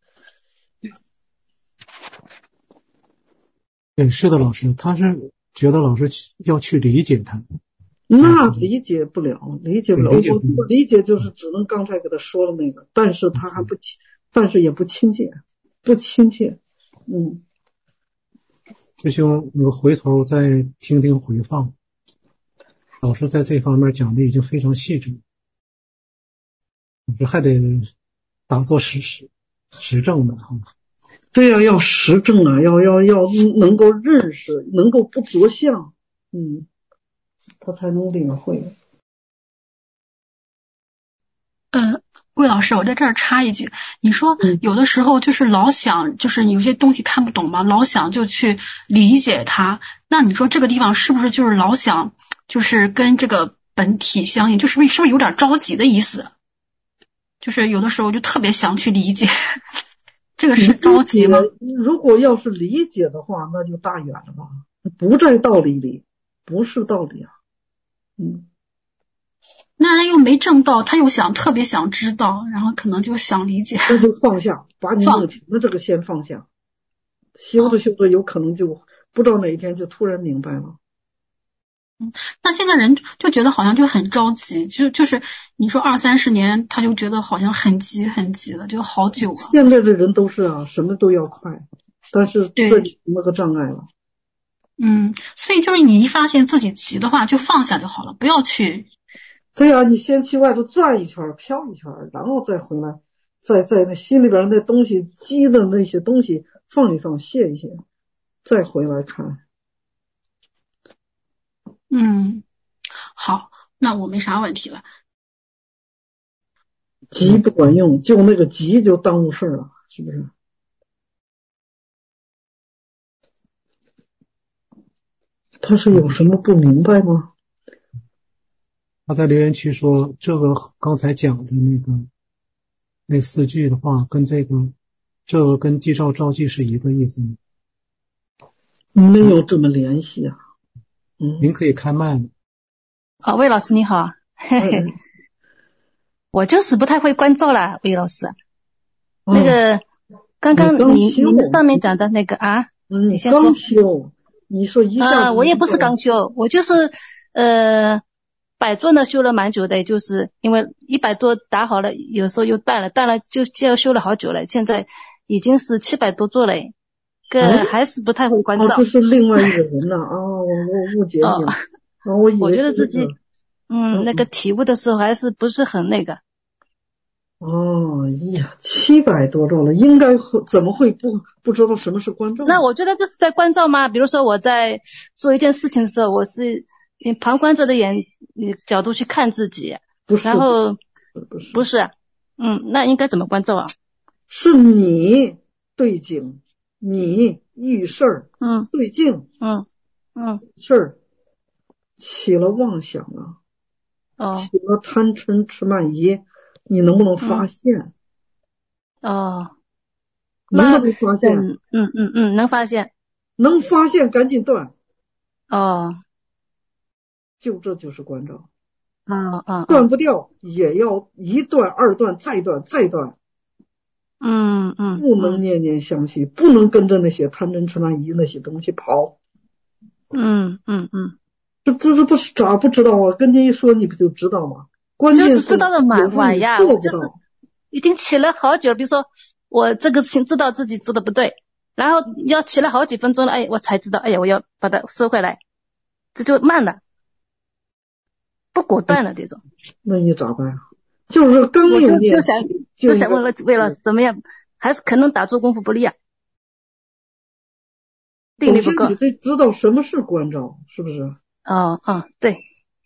对，是的，老师，他是觉得老师要去理解他。 那理解不了，理解不了。我我理解就是只能刚才给他说的那个，但是他还不亲，但是也不亲切，不亲切。嗯， 师兄，你回头再听听回放，老师在这方面讲的已经非常细致，我觉得还得打做实实实证的哈。 对呀、啊，要实证啊，要要要能够认识，能够不着相，嗯，他才能领会。 呃，魏老师，我在这儿插一句，你说有的时候就是老想，就是有些东西看不懂嘛，老想就去理解它，那你说这个地方是不是就是老想就是跟这个本体相应，就是是不是有点着急的意思？就是有的时候就特别想去理解。这个是着急吗？ 如果要是理解的话，那就大远了吧，不在道理里，不是道理啊。嗯， 那人又没证道，他又想特别想知道，然后可能就想理解。 那就放下，把你目前的这个先放下，修着修着有可能就不知道哪一天就突然明白了。 嗯，那现在人就觉得好像就很着急，就就是你说二三十年，他就觉得好像很急很急了，就好久啊。 现在的人都是啊，什么都要快，但是这里那个障碍了。 嗯，所以就是你一发现自己急的话，就放下就好了，不要去。 对呀、啊，你先去外头转一圈，飘一圈，然后再回来，再在那心里边那东西积的那些东西放一放，卸一卸，再回来看。 嗯，好，那我没啥问题了。 急不管用，就那个急就耽误事了，是不是？他是有什么不明白吗？ 他在留言区说，这个刚才讲的那个那四句的话，跟这个这个跟记照照记是一个意思吗？ 没有这么联系啊。 嗯，您可以开麦了。 啊，魏老师你好，嘿嘿，嗯、我就是不太会关照了，魏老师。哦、那个刚刚你你们上面讲的那个啊， 嗯， 你先说。 刚修，你说一下啊，我也不是刚修，我就是呃百座呢修了蛮久的，就是因为一百多打好了，有时候又断了，断了就就要修了好久了，现在已经是七百多座了，个、嗯、还是不太会关照。 哦，这是另外一个人呐、啊，哦，我我误解你了。哦哦，我以为我觉得自己，嗯，那个体悟的时候还是不是很那个。 哦呀，七百多周了，应该怎么会不不知道什么是关照？ 那我觉得这是在关照吗？比如说我在做一件事情的时候，我是用旁观者的眼角度去看自己， 不是， 然后不是， 不是，嗯，那应该怎么关照啊？ 是你对境，你遇事儿， 嗯， 对境， 嗯嗯， 事儿。起了妄想啊， 哦， 起了贪嗔痴慢疑，你能不能发现？ 嗯、哦， 能不能发现？ 嗯嗯嗯嗯，能发现， 能发现赶紧断。 哦， 就这就是关照。 哦哦， 断不掉也要一断二断再断再断。 嗯嗯， 不能念念相续，嗯、不能跟着那些贪嗔痴慢疑那些东西跑。 嗯嗯嗯。 这这这不是咋不知道啊？跟你一说你不就知道吗？关键就是知道的晚晚呀， 做不到， 就是已经起了好久。比如说我这个事情知道自己做的不对， 然后要骑了好几分钟了，哎，我才知道，哎呀，我要把它收回来，这就慢了，不果断的这种。 那你咋办啊？就是刚我就有念就想起就想问了，为了怎么样，还是可能打坐功夫不力啊，定力不够。 首先你得知道什么是关照，是不是？ 哦哦，对，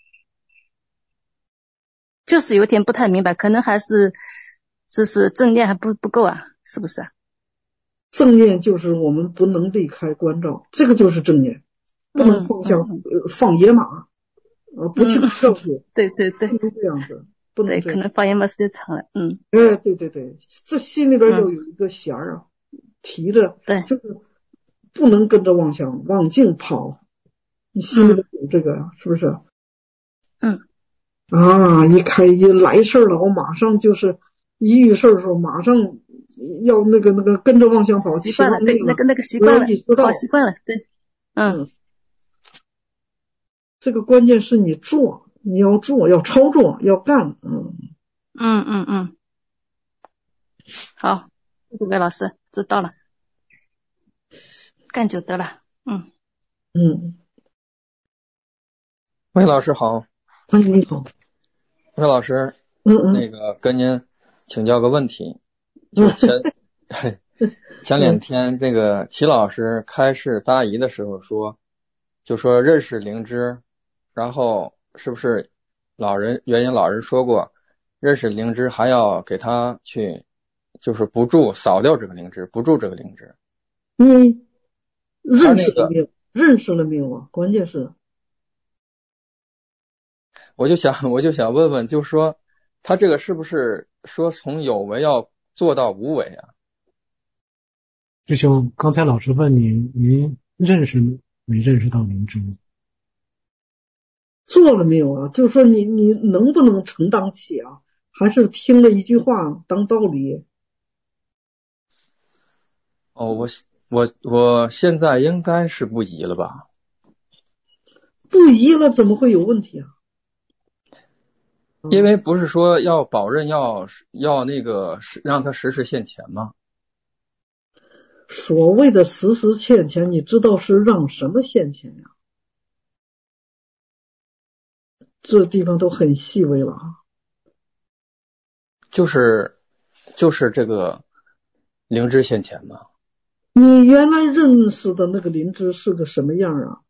就是有点不太明白，可能还是是是正念还不不够啊，是不是啊？ 正念就是我们不能离开关照，这个就是正念，不能放下、 嗯嗯呃放野马，呃不去照顾、 嗯，对对对， 不能这样子，不能对， 这样。 可能发言嘛时间长了，嗯， 哎，对对对，这心里边要有一个弦儿啊，提着， 对， 就是不能跟着妄想往境跑，你心里边有这个呀、啊，是不是？ 嗯。 啊，一开一来事儿了，我马上就是一遇事儿的时候，马上要那个那个跟着妄想跑， 习惯了，对，那个那个习惯了，跑习惯了，对，嗯。 嗯，这个关键是你做，你要做，要操作，要干，嗯。 嗯嗯嗯。好，各位老师知道了，干就得了，嗯嗯。 魏老师好。 哎，你好。 魏老师， 嗯嗯， 那个跟您请教个问题，就前前两天这个齐老师开示答疑的时候说，就说认识灵芝，然后是不是老人原因老人说过，认识灵芝还要给他去就是不住扫掉这个灵芝，不住这个灵芝。 你认识了没有？认识了没有啊？关键是。 我就想，我就想问问，就是说，他这个是不是说从有为要做到无为啊？ 师兄，刚才老师问您，您认识没认识到灵芝？ 做了没有啊？就是说你你能不能承担起啊？还是听了一句话当道理？ 哦，我我我现在应该是不疑了吧？ 不疑了，怎么会有问题啊？ 因为不是说要保证要要那个让他时时现前吗？ 所谓的时时现前，你知道是让什么现前呀？这地方都很细微了啊。 就是就是这个灵芝现前嘛。 你原来认识的那个灵芝是个什么样啊？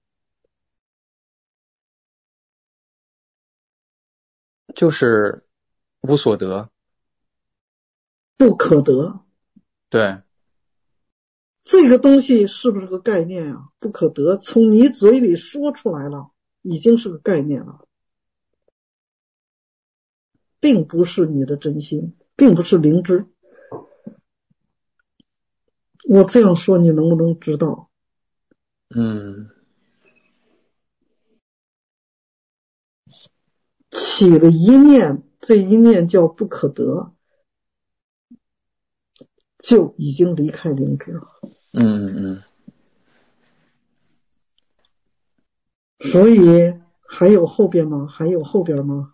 就是无所得， 不可得。 对， 这个东西是不是个概念啊？不可得，从你嘴里说出来了，已经是个概念了，并不是你的真心，并不是灵芝。我这样说，你能不能知道？ 嗯。 起了一念，这一念叫不可得，就已经离开灵芝了。 嗯嗯。 所以还有后边吗？还有后边吗？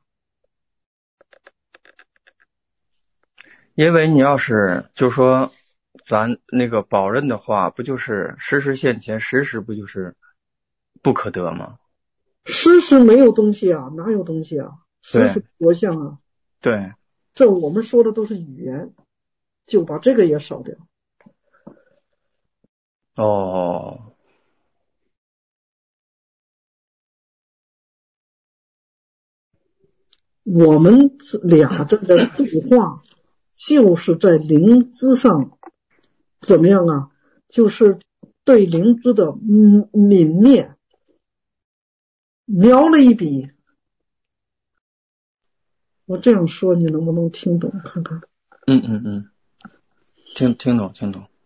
因为你要是就说咱那个保任的话，不就是时时现前，时时不就是不可得吗？ 时时没有东西啊，哪有东西啊？时时活相啊。 对， 这我们说的都是语言，就把这个也少掉。 哦。 我们俩这个对话，就是在灵芝上怎么样啊？就是对灵芝的泯灭描了一笔。我这样说，你能不能听懂？看看。 嗯嗯嗯，听听懂听懂。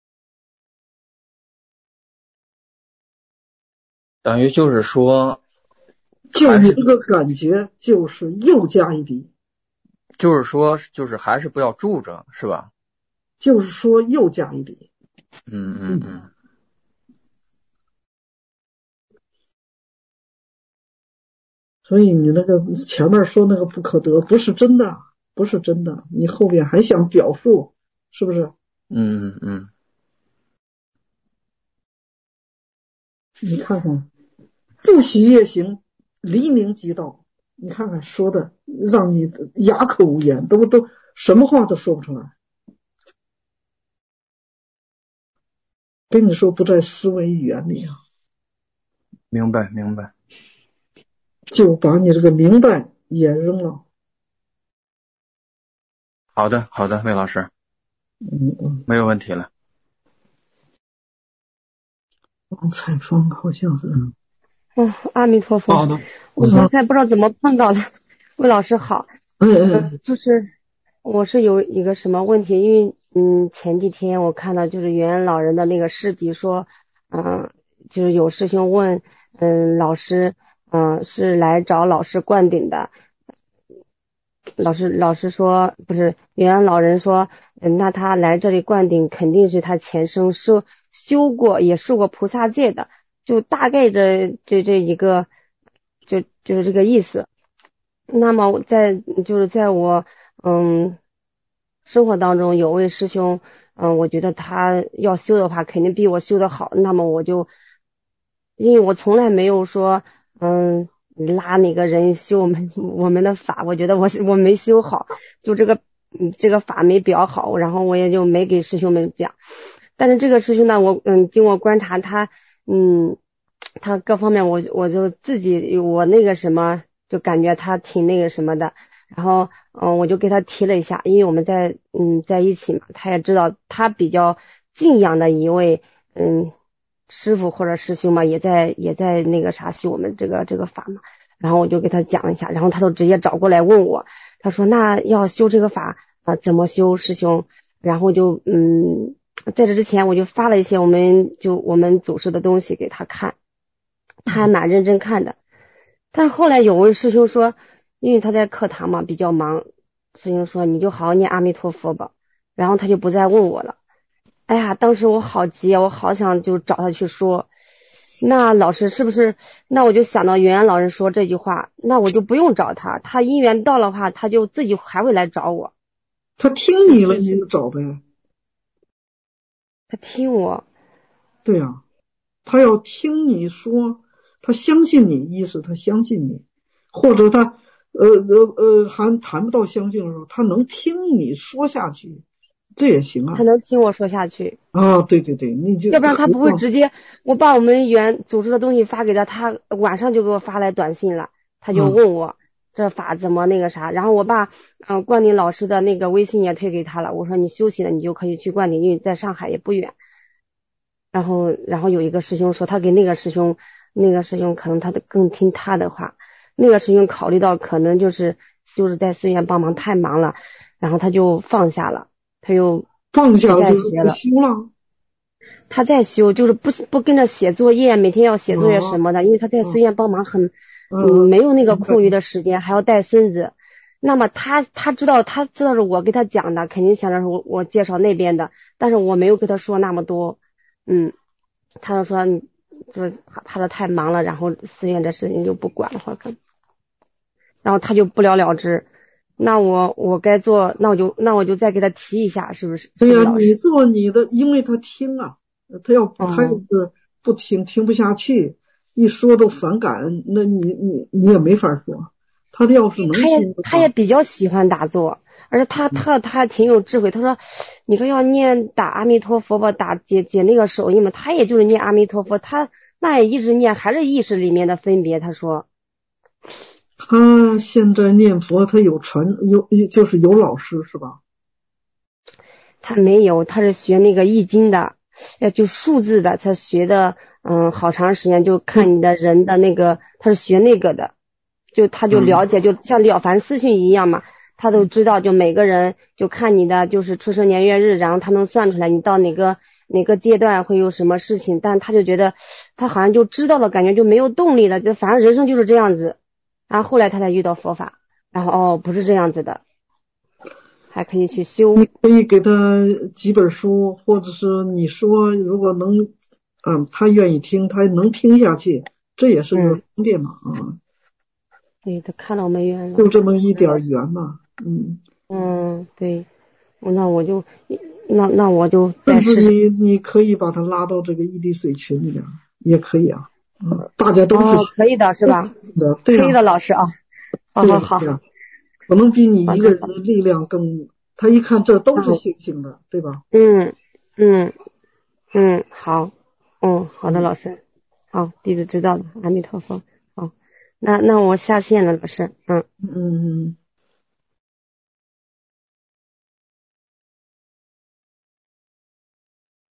等于就是说， 就你这个感觉，就是又加一笔。 就是说，就是还是不要住着，是吧？ 就是说，又加一笔。 嗯嗯嗯。 所以你那个前面说那个不可得，不是真的，不是真的，你后边还想表述，是不是？ 嗯嗯。 你看看，不许夜行，黎明即到。你看看说的，让你哑口无言，都都什么话都说不出来。跟你说不在思维语言里啊。 明白明白。 就把你这个明白也扔了。 好的好的，魏老师。 嗯嗯， 没有问题了。 王彩芳好像是。 哦，阿弥陀佛。 好的。 我刚才不知道怎么碰到的。魏老师好。 嗯嗯、呃。就是我是有一个什么问题，因为嗯前几天我看到就是圆圆老人的那个事迹说，嗯、呃，就是有师兄问，嗯老师，嗯、呃、是来找老师灌顶的。老师老师说不是，圆圆老人说，嗯，那他来这里灌顶肯定是他前生修修过也受过菩萨戒的，就大概这这这一个就就是这个意思。那么在就是在我嗯生活当中有位师兄，嗯，我觉得他要修的话肯定比我修的好，那么我就因为我从来没有说嗯拉哪个人修我们我们的法，我觉得我我没修好，就这个嗯这个法没表好，然后我也就没给师兄们讲。但是这个师兄呢，我嗯经过观察他嗯他各方面我我就自己我那个什么就感觉他挺那个什么的，然后嗯我就给他提了一下，因为我们在嗯在一起嘛，他也知道他比较敬仰的一位嗯师傅或者师兄嘛，也在也在那个啥修我们这个这个法嘛，然后我就给他讲一下，然后他都直接找过来问我，他说那要修这个法啊、呃、怎么修师兄？然后就嗯在这之前我就发了一些我们就我们祖师的东西给他看，他还蛮认真看的。但后来有位师兄说，因为他在课堂嘛比较忙，师兄说你就好好念阿弥陀佛吧，然后他就不再问我了。哎呀，当时我好急，我好想就找他去说，那老师是不是，那我就想到圆圆老人说这句话，那我就不用找他，他因缘到的话他就自己还会来找我。 他听你了你就找呗。 他听我。 对啊，他要听你说，他相信你，一是他相信你，或者他呃呃呃还谈不到相信的时候，他能听你说下去，这也行啊。 他能听我说下去啊，对对对，你就要不然他不会直接我把我们原组织的东西发给他，他晚上就给我发来短信了，他就问我、嗯、这法怎么那个啥，然后我把嗯、呃、灌顶老师的那个微信也推给他了，我说你休息了你就可以去灌顶，因为在上海也不远。然后然后有一个师兄说他给那个师兄那个师兄可能他的更听他的话，那个师兄考虑到可能就是就是在寺院帮忙太忙了，然后他就放下了，他又放下了就是不修了。 他在修就是不不跟着写作业，每天要写作业什么的、哦、因为他在寺院帮忙很嗯、嗯没有那个空余的时间、嗯、还要带孙子。那么他他知道他知道是我给他讲的，肯定想着是我我介绍那边的，但是我没有跟他说那么多。嗯，他就说就是怕他太忙了，然后寺院的事情就不管了，或者然后他就不了了之。那我我该做，那我就那我就再给他提一下，是不是？ 对呀、啊，你做你的，因为他听啊，他要他要是不听、嗯、听不下去，一说都反感，那你你你也没法说。他要是能听， 他也他也比较喜欢打坐。而且他他他还挺有智慧，他说你说要念打阿弥陀佛吧，打解解那个手印嘛，他也就是念阿弥陀佛，他那也一直念，还是意识里面的分别。他说他现在念佛他有传有就是有老师是吧？ 他没有，他是学那个易经的，就数字的，他学的嗯好长时间，就看你的人的那个，他是学那个的，就他就了解、嗯、就像了凡四训一样嘛，他都知道，就每个人就看你的就是出生年月日，然后他能算出来你到哪个哪个阶段会有什么事情，但他就觉得他好像就知道了，感觉就没有动力了，就反正人生就是这样子。然后后来他才遇到佛法，然后哦不是这样子的，还可以去修。 你可以给他几本书，或者是你说如果能嗯他愿意听，他能听下去，这也是个方便嘛、嗯、啊。 对，他看到没缘了， 就这么一点缘嘛。嗯嗯，对，那我就那那我就再试试。 你你可以把他拉到这个异地水群里面，也可以啊。 嗯，大家都是、 哦、可以的是吧？ 的，对、啊， 可以的，老师啊，好好好， 可能比你一个人的力量更，他一看这都是星星的，嗯、对吧？ 嗯嗯嗯，好，嗯，好的，老师，好，弟子知道了，阿弥陀佛，好，那那我下线了，老师，嗯嗯嗯。